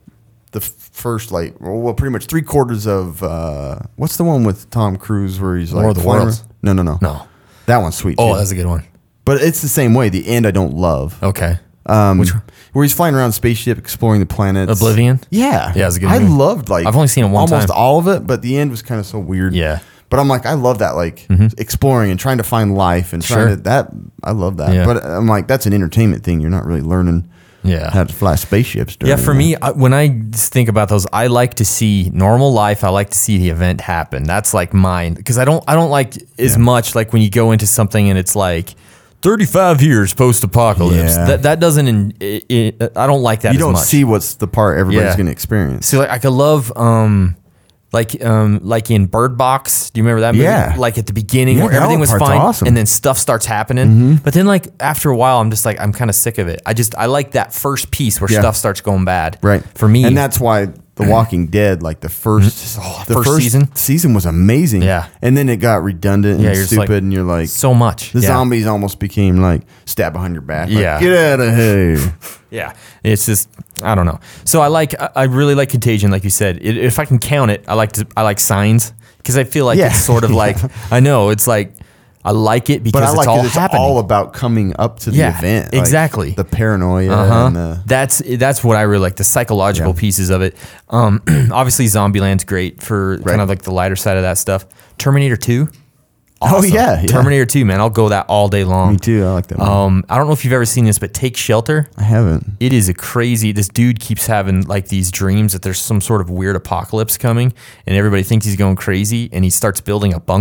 the f- first like well pretty much three quarters of uh, what's the one with Tom Cruise where he's like War of the flying Worlds? around? No, no, no, No. That one's sweet. Oh, too. that's a good one. But it's the same way. The end I don't love. Okay. Um, Which one? Where he's flying around a spaceship, exploring the planets. Oblivion? Yeah, Yeah, it's a good I movie. loved like I've only seen it one almost time. all of it, but the end was kind of so weird. Yeah. But I'm like, I love that, like exploring and trying to find life and trying Sure. to that. I love that. Yeah. But I'm like, that's an entertainment thing. You're not really learning Yeah. how to fly spaceships. During Yeah, for that. me, I, when I just think about those, I like to see normal life. I like to see the event happen. That's like mine because I don't, I don't like as much like when you go into something and it's like thirty-five years post-apocalypse. Yeah. That that doesn't. In, it, it, I don't like that. you as don't much. see what's the part everybody's Yeah. going to experience. See, like I could love, um, like, um, like in Bird Box. Do you remember that movie? Yeah. Like at the beginning Yeah, where that everything was part's fine, awesome. and then stuff starts happening. But then, like after a while, I'm just like, I'm kind of sick of it. I just, I like that first piece where Yeah. stuff starts going bad. Right. For me, and that's why The Walking Dead, like the first, Oh, the first season? season was amazing. Yeah. and then it got redundant Yeah, and you're just stupid, like, and you're like, so much. the yeah. zombies almost became like stab behind your back. Like, Yeah. get out of here. Yeah, it's just I don't know. So I like I I really like Contagion, like you said. It, if I can count it, I like to I like Signs because I feel like Yeah. it's sort of like I know it's like I like it because But I like it's all it. It's happening. all about coming up to the Yeah, event. like exactly. the paranoia Uh-huh. and the That's that's what I really like, the psychological Yeah. pieces of it. Um, obviously, Zombieland's great for Right. kind of like the lighter side of that stuff. Terminator two. Oh, awesome. yeah, yeah. Terminator two, man, I'll go that all day long. me too. I like that. One. Um, I don't know if you've ever seen this, but Take Shelter. I haven't. It is a crazy. This dude keeps having like these dreams that there's some sort of weird apocalypse coming, and everybody thinks he's going crazy, and he starts building a bunker,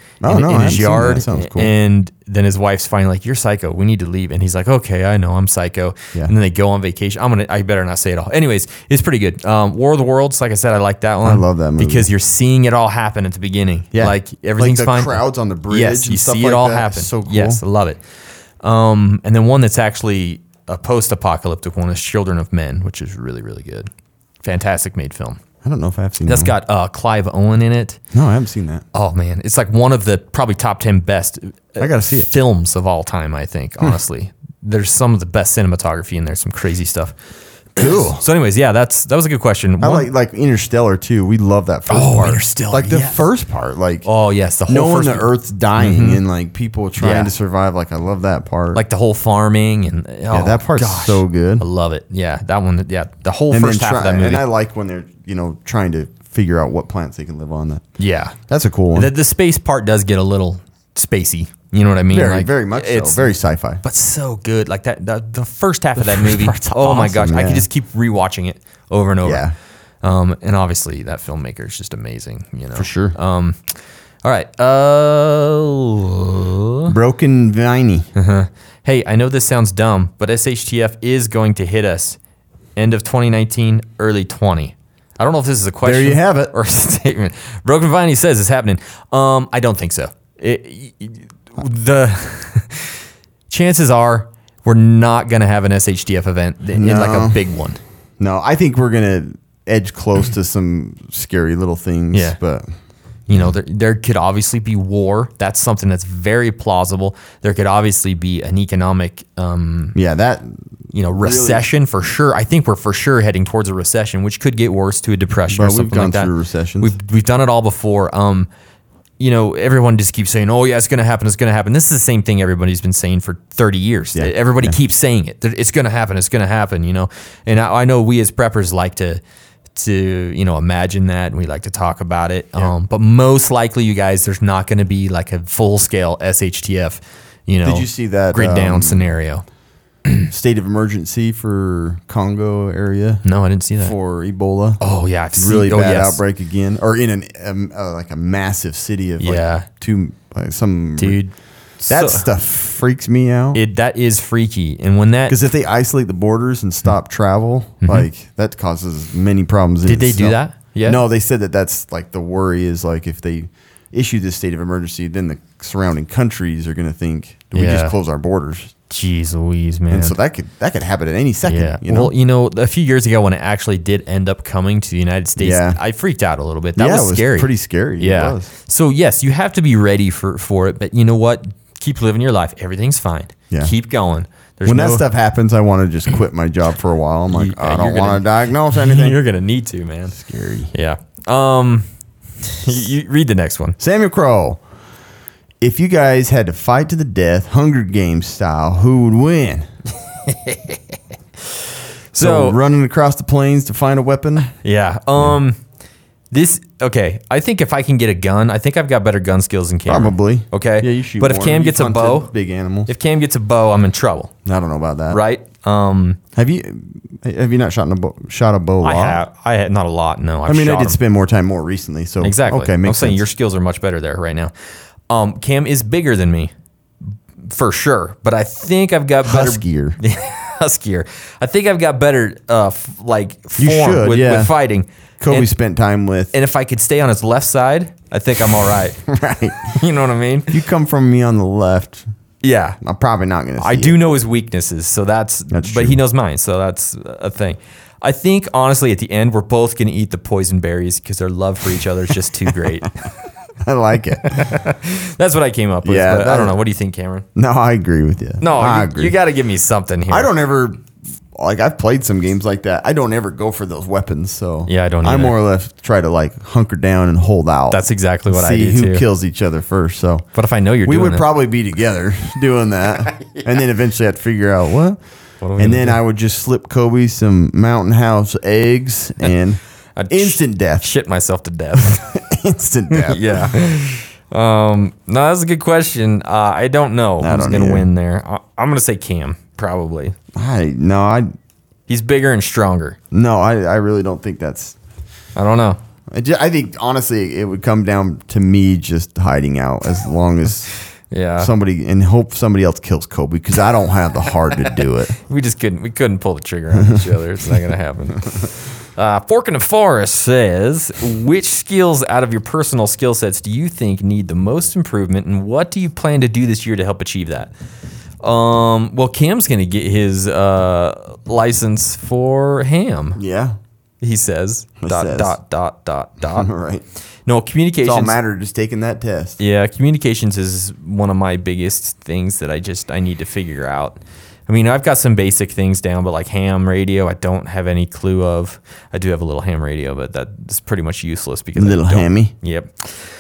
Oh, in, no, in I his haven't seen that. yard. That sounds cool. And then his wife's finally like, "You're psycho. We need to leave." And he's like, "Okay, I know. I'm psycho." Yeah. And then they go on vacation. I'm gonna. I better not say it all. Anyways, it's pretty good. Um, War of the Worlds. Like I said, I like that one. I love that movie. because you're seeing it all happen at the beginning. Yeah. like everything's Like the fine. crowds on the bridge Yes, and you stuff see like it all that. happen. So cool. Yes, I love it. Um, and then one that's actually a post-apocalyptic one is Children of Men, which is really, really good. Fantastic made film. I don't know if I've seen That's that. got uh, Clive Owen in it. No, I haven't seen that. Oh man, it's like one of the probably top ten best. uh, I gotta see it. films of all time. I think honestly, there's some of the best cinematography in there. Some crazy stuff. Cool. So, anyways, yeah, that's that was a good question. I One- like like Interstellar too. We love that first Oh, part. Interstellar, Like the yeah. first part, like oh yes, the whole knowing first, the Earth's dying and like people trying Yeah. to survive. Like I love that part. like the whole farming and oh, yeah, that part's gosh, so good. I love it. Yeah, that one. Yeah, the whole And first then half of try- that movie. and I like when they're you know trying to figure out what plants they can live on. That yeah, that's a cool one. the, the space part does get a little spacey. You know what I mean? very Like, very much so. it's Very sci-fi. but so good. Like that, the, the first half of that first movie. part's Oh my awesome, gosh, I yeah. could just keep rewatching it over and over. Yeah. Um, and obviously that filmmaker is just amazing. You know, For sure. Um, all right. Uh, Broken Viney. hey, I know this sounds dumb, but S H T F is going to hit us end of twenty nineteen, early twenty. I don't know if this is a question. you have it. Or a statement. Broken Viney says it's happening. Um, I don't think so. It, the chances are we're not going to have an S H T F event in, in like No. a big one. No, I think we're gonna edge close to some scary little things. Yeah. but You know, there, there could obviously be war. That's something that's very plausible. There could obviously be an economic, um, yeah, that you know, recession for sure. I think we're for sure heading towards a recession, which could get worse to a depression But or we've something gone like that. through recessions. We've we've done it all before. Um, you know, everyone just keeps saying, "Oh yeah, it's going to happen. It's going to happen." This is the same thing everybody's been saying for thirty years. Yeah. Everybody Yeah. keeps saying it. It's going to happen. It's going to happen. You know, and I, I know we as preppers like to to you know imagine that, and we like to talk about it. Um, but most likely, you guys, there's not going to be like a full scale S H T F. You know, Did you see that, grid down um, scenario? state of emergency for Congo area No, I didn't see that. for Ebola. Oh yeah, I've seen really oh, bad yes. outbreak again, or in an um, uh, like a massive city of like Yeah. two like some dude. That so- stuff freaks me out. It that is freaky, and when that Because if they isolate the borders and stop travel, like that causes many problems. in Mm-hmm. Did they do itself. that? Yeah. No, they said that that's like the worry is like if they issue this state of emergency, then the surrounding countries are going to think, do we Yeah. just close our borders? Jeez Louise, man. And so that could that could happen at any second. yeah. You know? Well, you know, a few years ago when it actually did end up coming to the United States, Yeah. I freaked out a little bit. That Yeah, was it was scary. pretty scary. It Yeah. was. So yes, you have to be ready for for it, but you know what? Keep living your life. Everything's fine. Yeah. Keep going. There's when no, that stuff happens, I want to just quit my job for a while. I'm like, You- I you're don't gonna- want to diagnose anything. You're gonna need to, man. Scary. Yeah. Um. you, you read the next one. Samuel Crow. If you guys had to fight to the death, Hunger Games style, who would win? So, So running across the plains to find a weapon. yeah. Um. This okay. I think if I can get a gun, I think I've got better gun skills than Cam. Probably. Okay. Yeah, you shoot. But if more. Cam You've gets a hunted bow, big animals. if Cam gets a bow, I'm in trouble, I don't know about that. right? Um. Have you have you not shot a bow, shot a bow? a I lot? have. I had not a lot. No. I've I mean, I shot did 'em. spend more time more recently. So Exactly. Okay, I'm makes saying sense. your skills are much better there right now. Um, Cam is bigger than me, for sure. But I think I've got better Huskier. huskier. I think I've got better, uh, f- like form You should, with, yeah. with fighting. Kobe and, spent time with. and if I could stay on his left side, I think I'm all right. right. You know what I mean? You come from me on the left. Yeah. I'm probably not going to. I do know his weaknesses, so that's, That's but true. he knows mine, so that's a thing. I think honestly, at the end, we're both going to eat the poison berries because their love for each other is just too great. I like it. That's what I came up with. Yeah, but I that- don't know. What do you think, Cameron? No, I agree with you. No, I you, agree. you got to give me something here. I don't ever like I've played some games like that. I don't ever go for those weapons. So Yeah, I don't I either. more or less try to like hunker down and hold out. That's exactly what I See do who too. kills each other first. So But if I know you're we doing would it, probably be together doing that, and then eventually have to figure out what. What are we and gonna then do? I would just slip Kobe some Mountain House eggs and I'd instant sh- death. shit myself to death. Instant death. yeah. Um, no, that's a good question. Uh, I don't know I who's don't going to either. win there. I, I'm going to say Cam, probably. I no, I He's bigger and stronger. no, I, I really don't think that's. I don't know. I, ju- I think honestly, it would come down to me just hiding out as long as Yeah. somebody and hope somebody else kills Kobe because I don't have the heart to do it. We just couldn't. We couldn't pull the trigger on each other. It's not going to happen. Uh, Fork in the Forest says, which skills out of your personal skill sets do you think need the most improvement, and what do you plan to do this year to help achieve that? Um, well, Cam's going to get his uh, license for ham. Yeah, He says, It dot, says. dot, dot, dot, dot. all right. No, It's communications. all matter just taking that test. Yeah, communications is one of my biggest things that I just I need to figure out. I mean, I've got some basic things down, but like ham radio, I don't have any clue of. I do have a little ham radio, but that's pretty much useless because Little I don't, hammy? Yep.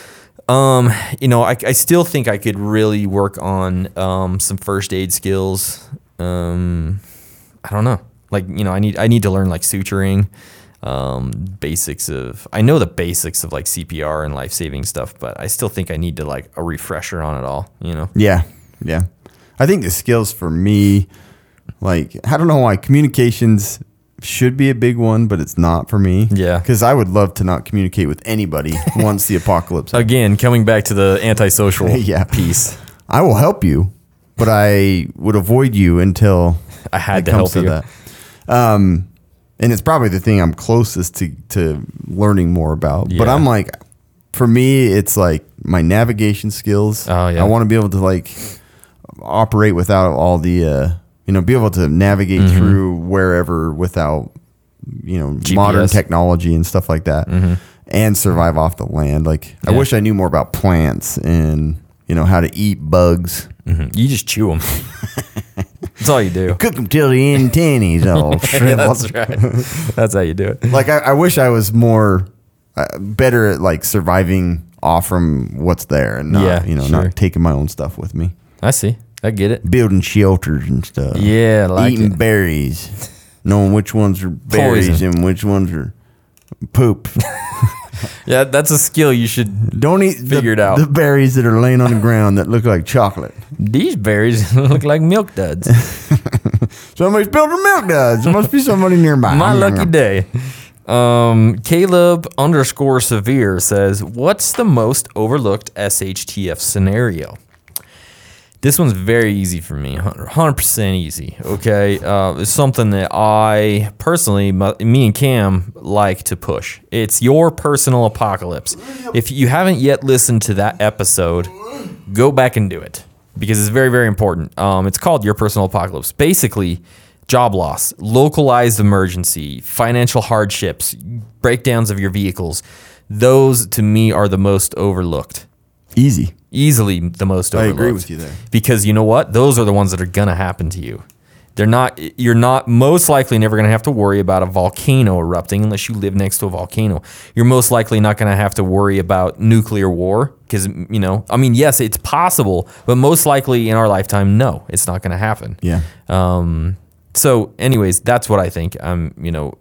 Um, you know, I, I still think I could really work on um, some first aid skills. Um, I don't know. Like, you know, I need I need to learn like suturing. Um, basics of I know the basics of like C P R and life saving stuff, but I still think I need to like a refresher on it all, you know? Yeah, yeah. I think the skills for me, like I don't know why communications should be a big one, but it's not for me. Yeah. because I would love to not communicate with anybody once the apocalypse. Again, coming back to the antisocial Yeah. piece. I will help you, but I would avoid you until I had it to comes help you. that. Um, and it's probably the thing I'm closest to to learning more about. But Yeah. I'm like, for me, it's like my navigation skills. Oh, yeah. I want to be able to like operate without all the, uh, you know, be able to navigate Mm-hmm. through wherever without, you know, G P S. modern technology and stuff like that, Mm-hmm. and survive off the land. Like, I Yeah. wish I knew more about plants and, you know, how to eat bugs. Mhm. You just chew them. That's all you do. Cook them till the antennaes all Yeah, shriveled. that's right. That's how you do it. Like I, I wish I was more uh, better at like surviving off from what's there and not, Yeah, you know, sure. not taking my own stuff with me. I see. I get it. Building shelters and stuff. Yeah, I like eating it. berries, knowing which ones are berries Poison. and which ones are poop. Yeah, that's a skill you should. Don't eat Figure the, it out. the berries that are laying on the ground that look like chocolate. These berries look like milk duds. Somebody's building milk duds. There must be somebody nearby. My lucky day. Um, Caleb underscore severe says, what's the most overlooked S H T F scenario? This one's very easy for me, one hundred percent easy, okay? Uh, it's something that I personally, my, me and Cam, like to push. It's your personal apocalypse. If you haven't yet listened to that episode, go back and do it because it's very, very important. Um, it's called Your Personal Apocalypse. Basically, job loss, localized emergency, financial hardships, breakdowns of your vehicles. Those, to me, are the most overlooked. Easy. Easily the most I overlooked. agree with you there. Because you know what? Those are the ones that are going to happen to you. They're not, you're not most likely never going to have to worry about a volcano erupting unless you live next to a volcano. You're most likely not going to have to worry about nuclear war because, you know, I mean, yes, it's possible, but most likely in our lifetime, no, it's not going to happen. Yeah. Um, so anyways, that's what I think. Um, you know,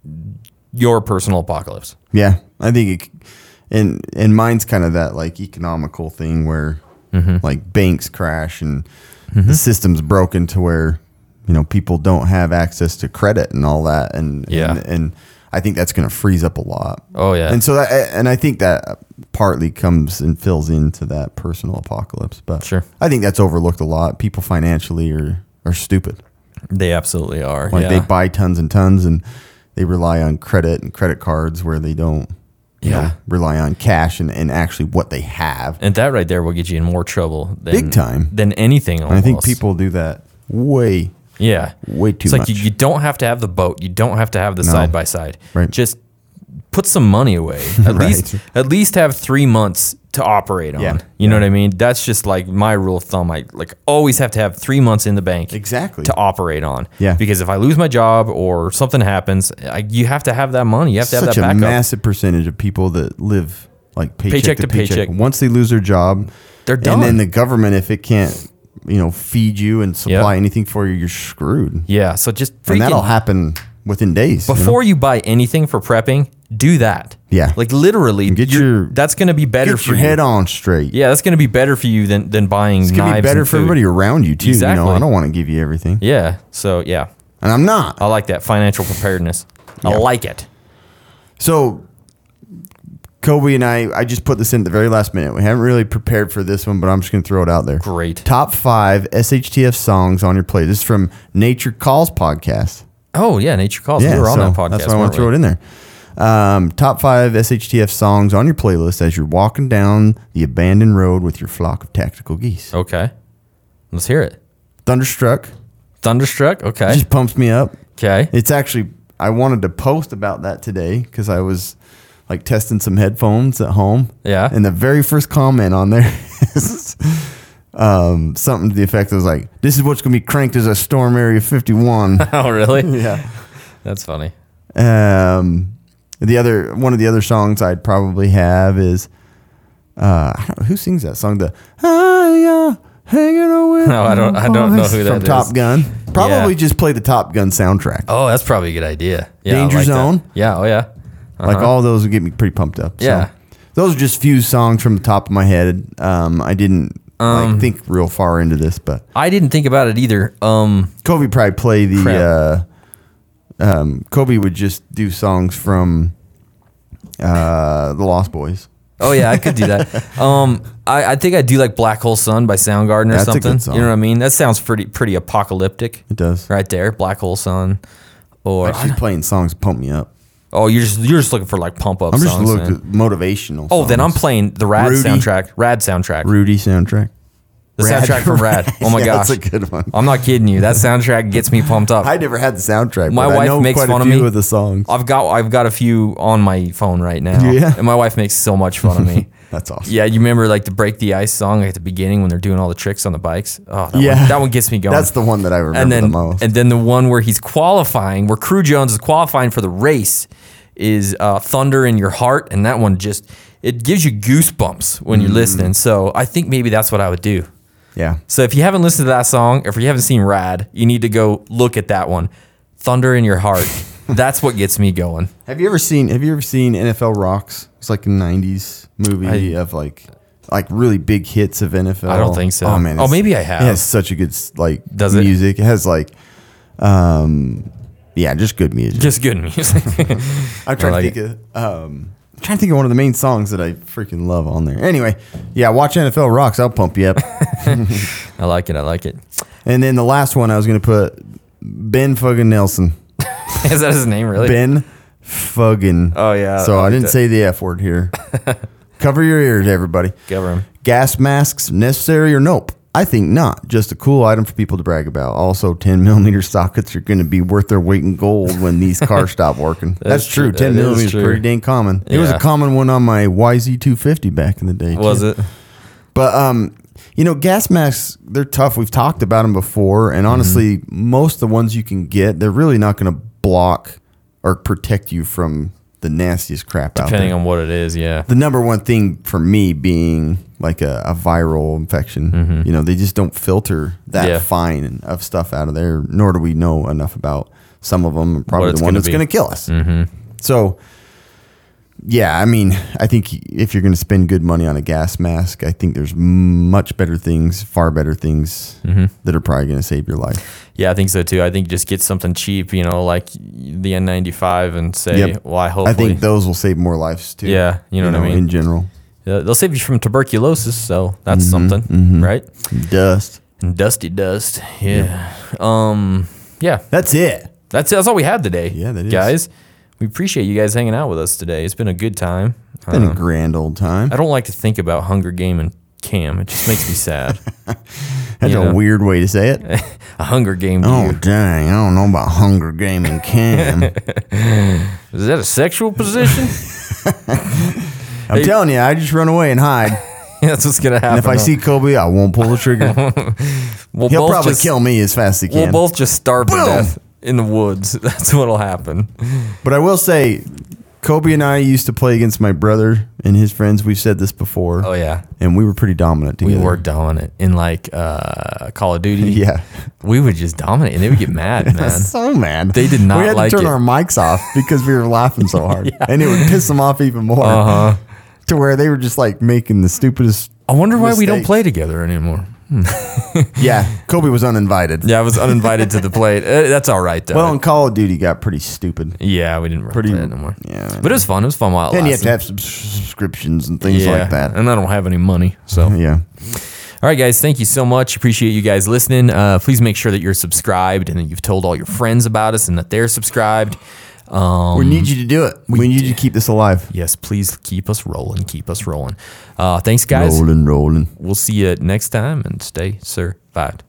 your personal apocalypse. Yeah, I think it, and and mine's kind of that like economical thing where Mm-hmm. like banks crash and the system's broken to where you know people don't have access to credit and all that, and Yeah. and, and I think that's going to freeze up a lot. Oh, yeah. and so that and I think that partly comes and fills into that personal apocalypse. But Sure. I think that's overlooked a lot. People financially are are stupid. They absolutely are. Like yeah. they buy tons and tons and they rely on credit and credit cards where they don't you Yeah. know, rely on cash and, and actually what they have. And that right there will get you in more trouble than, Big time. than anything almost. And I think people do that way, yeah. way too It's like much. you, you don't have to have the boat. You don't have to have the No. side by side. Right. Just put some money away. At Right. least at least have three months to operate on. Yeah. You know Yeah. what I mean? That's just like my rule of thumb. I like always have to have three months in the bank Exactly. to operate on. Yeah. Because if I lose my job or something happens, I, you have to have that money. You have to have Such that a backup. massive percentage of people that live like paycheck, Paycheck to, to paycheck. paycheck. Once they lose their job, They're done. And then the government, if it can't, you know, feed you and supply Yep. anything for you, you're screwed. yeah. So just And that'll freaking happen within days. you know? before you buy anything for prepping, do that. Yeah. Like literally, Get you're- your- that's going to be better get for your you. head on straight. Yeah, that's going to be better for you than than buying It's knives. gonna be better and for food. everybody around you too. You Exactly. know, I don't want to give you everything, Yeah. So yeah, and I'm not. I like that financial preparedness. I Yeah. like it. So Kobe and I, I just put this in at the very last minute. We haven't really prepared for this one, but I'm just going to throw it out there. Great. Top five S H T F songs on your playlist. This is from Nature Calls podcast. Oh, yeah, Nature Calls. we were on so that podcast. That's why I want weren't to throw we? it in there. Um, top five S H T F songs on your playlist as you're walking down the abandoned road with your flock of tactical geese. Okay. Let's hear it. Thunderstruck. Thunderstruck. Okay. Just pumps me up. Okay. It's actually, I wanted to post about that today because I was like testing some headphones at home. Yeah. And the very first comment on there is um, something to the effect of like, this is what's going to be cranked as a Storm Area fifty-one. Oh, really? Yeah. That's funny. Um, the other, one of the other songs I'd probably have is, uh, I don't know, who sings that song? The, ah, yeah, hanging away. No, I don't- I don't know who that From is. Top Gun. Probably Yeah. just play the Top Gun soundtrack. Oh, that's probably a good idea. Yeah, I Danger like that. Zone? Yeah. Oh, yeah. Like all those would get me pretty pumped up. So Yeah. those are just few songs from the top of my head. Um, I didn't like think real far into this, but I didn't think about it either. Um, Kobe probably play the. Crap. Uh, um, Kobe would just do songs from uh, the Lost Boys. oh yeah, I could do that. Um, I, I think I do like Black Hole Sun by Soundgarden or That's a something. good song. You know what I mean? That sounds pretty pretty apocalyptic. It does. Right there, Black Hole Sun. Or Actually, playing songs to pump me up. oh, you're just you're just looking for like pump up I'm just songs. looking man. at motivational. Oh, then I'm songs. playing the Rad Rudy. soundtrack. Rad soundtrack. Rudy soundtrack. The Rad. soundtrack from Rad. Oh my Yeah, gosh, that's a good one. I'm not kidding you. That soundtrack gets me pumped up. I never had the soundtrack. My but I wife know makes quite fun a of few me. of the songs. I've got I've got a few on my phone right now. Yeah? And my wife makes so much fun of me. That's awesome. Yeah, you remember like the Break the Ice song at the beginning when they're doing all the tricks on the bikes? Oh, that Yeah. one, that one gets me going. That's the one that I remember and then the most. and then the one where he's qualifying, where Crew Jones is qualifying for the race, is uh, Thunder in Your Heart, and that one just it gives you goosebumps when Mm. you're listening. So I think maybe that's what I would do. yeah. So if you haven't listened to that song, or if you haven't seen Rad, you need to go look at that one. Thunder in Your Heart. That's what gets me going. Have you ever seen Have you ever seen N F L Rocks? It's like a nineties movie I- of like like really big hits of N F L. I don't think so. Oh man. Oh, it's- maybe I have. It has such a good like Does it? music. It has like um yeah, just good music. Just good music. I'm trying I like to think of um I'm trying to think of one of the main songs that I freaking love on there. Anyway, yeah, watch N F L Rocks. I'll pump you up. I like it. I like it. And then the last one I was going to put Ben Fuggin Nelson. Is that his name, really? Ben Fuggin. Oh, yeah. So I I, like didn't that. say the F word here. Cover your ears, everybody. Cover him. Gas masks necessary or nope? I think not. Just a cool item for people to brag about. Also, ten millimeter sockets are going to be worth their weight in gold when these cars stop working. That's, true. true. ten That is millimeters is true. pretty dang common. It was Yeah. a common one on my Y Z two fifty back in the day. Was too. it? But um, you know, gas masks, they're tough. We've talked about them before, and honestly, most of the ones you can get, they're really not going to block or protect you from the nastiest crap out Depending there. on what it is, yeah. The number one thing for me being like a, a viral infection. You know, they just don't filter that Yeah. fine of stuff out of there, nor do we know enough about some of them, and probably it's the one gonna that's be. going to kill us. So, yeah, I mean, I think if you're going to spend good money on a gas mask, I think there's much better things, far better things that are probably going to save your life. Yeah, I think so too. I think just get something cheap, you know, like the N ninety-five and say, Yep. well, I I hopefully. think those will save more lives too. Yeah, you know what I mean? In general. Yeah, they'll save you from tuberculosis, so that's Mm-hmm, something, right? Dust. And dusty dust. Yeah. Um. Yeah. That's it. That's that's all we have today. Yeah, that is. Guys, we appreciate you guys hanging out with us today. It's been a good time. Been Uh, a grand old time. I don't like to think about Hunger Game and Cam. It just makes me sad. That's you a know. weird way to say it. A Hunger Game. To Oh, you. dang. I don't know about Hunger Game and Cam. Is that a sexual position? I'm telling you, I just run away and hide. That's what's gonna happen. And if I huh? see Kobe, I won't pull the trigger. we'll He'll both probably just, kill me as fast as he We'll can. both just starve Boom. to death in the woods. That's what'll happen. But I will say, Kobe and I used to play against my brother and his friends. We've said this before. Oh yeah, And we were pretty dominant we together. were dominant in like uh, Call of Duty. Yeah. We would just dominate, and they would get mad, man. So mad. They did not We had like to turn it. our mics off because we were laughing so hard. And it would piss them off even more. Uh huh. To where they were just like making the stupidest. I wonder why we don't mistakes. play together anymore. Yeah, Kobe was uninvited. Yeah, I was uninvited to the plate. Uh, that's all right, though. Well, in Call of Duty got pretty stupid. yeah, we didn't really Pretty- play it no more. yeah. But it was fun. It was fun while it And you have lasted. to have some subscriptions and things yeah, like that. and I don't have any money, so. Yeah. All right, guys, thank you so much. Appreciate you guys listening. Uh, please make sure that you're subscribed and that you've told all your friends about us and that they're subscribed. Um, We need you to do it. We, need you to keep this alive. yes, please keep us rolling. Keep us rolling. Uh, thanks, guys. Rolling, rolling. We'll see you next time and stay survived.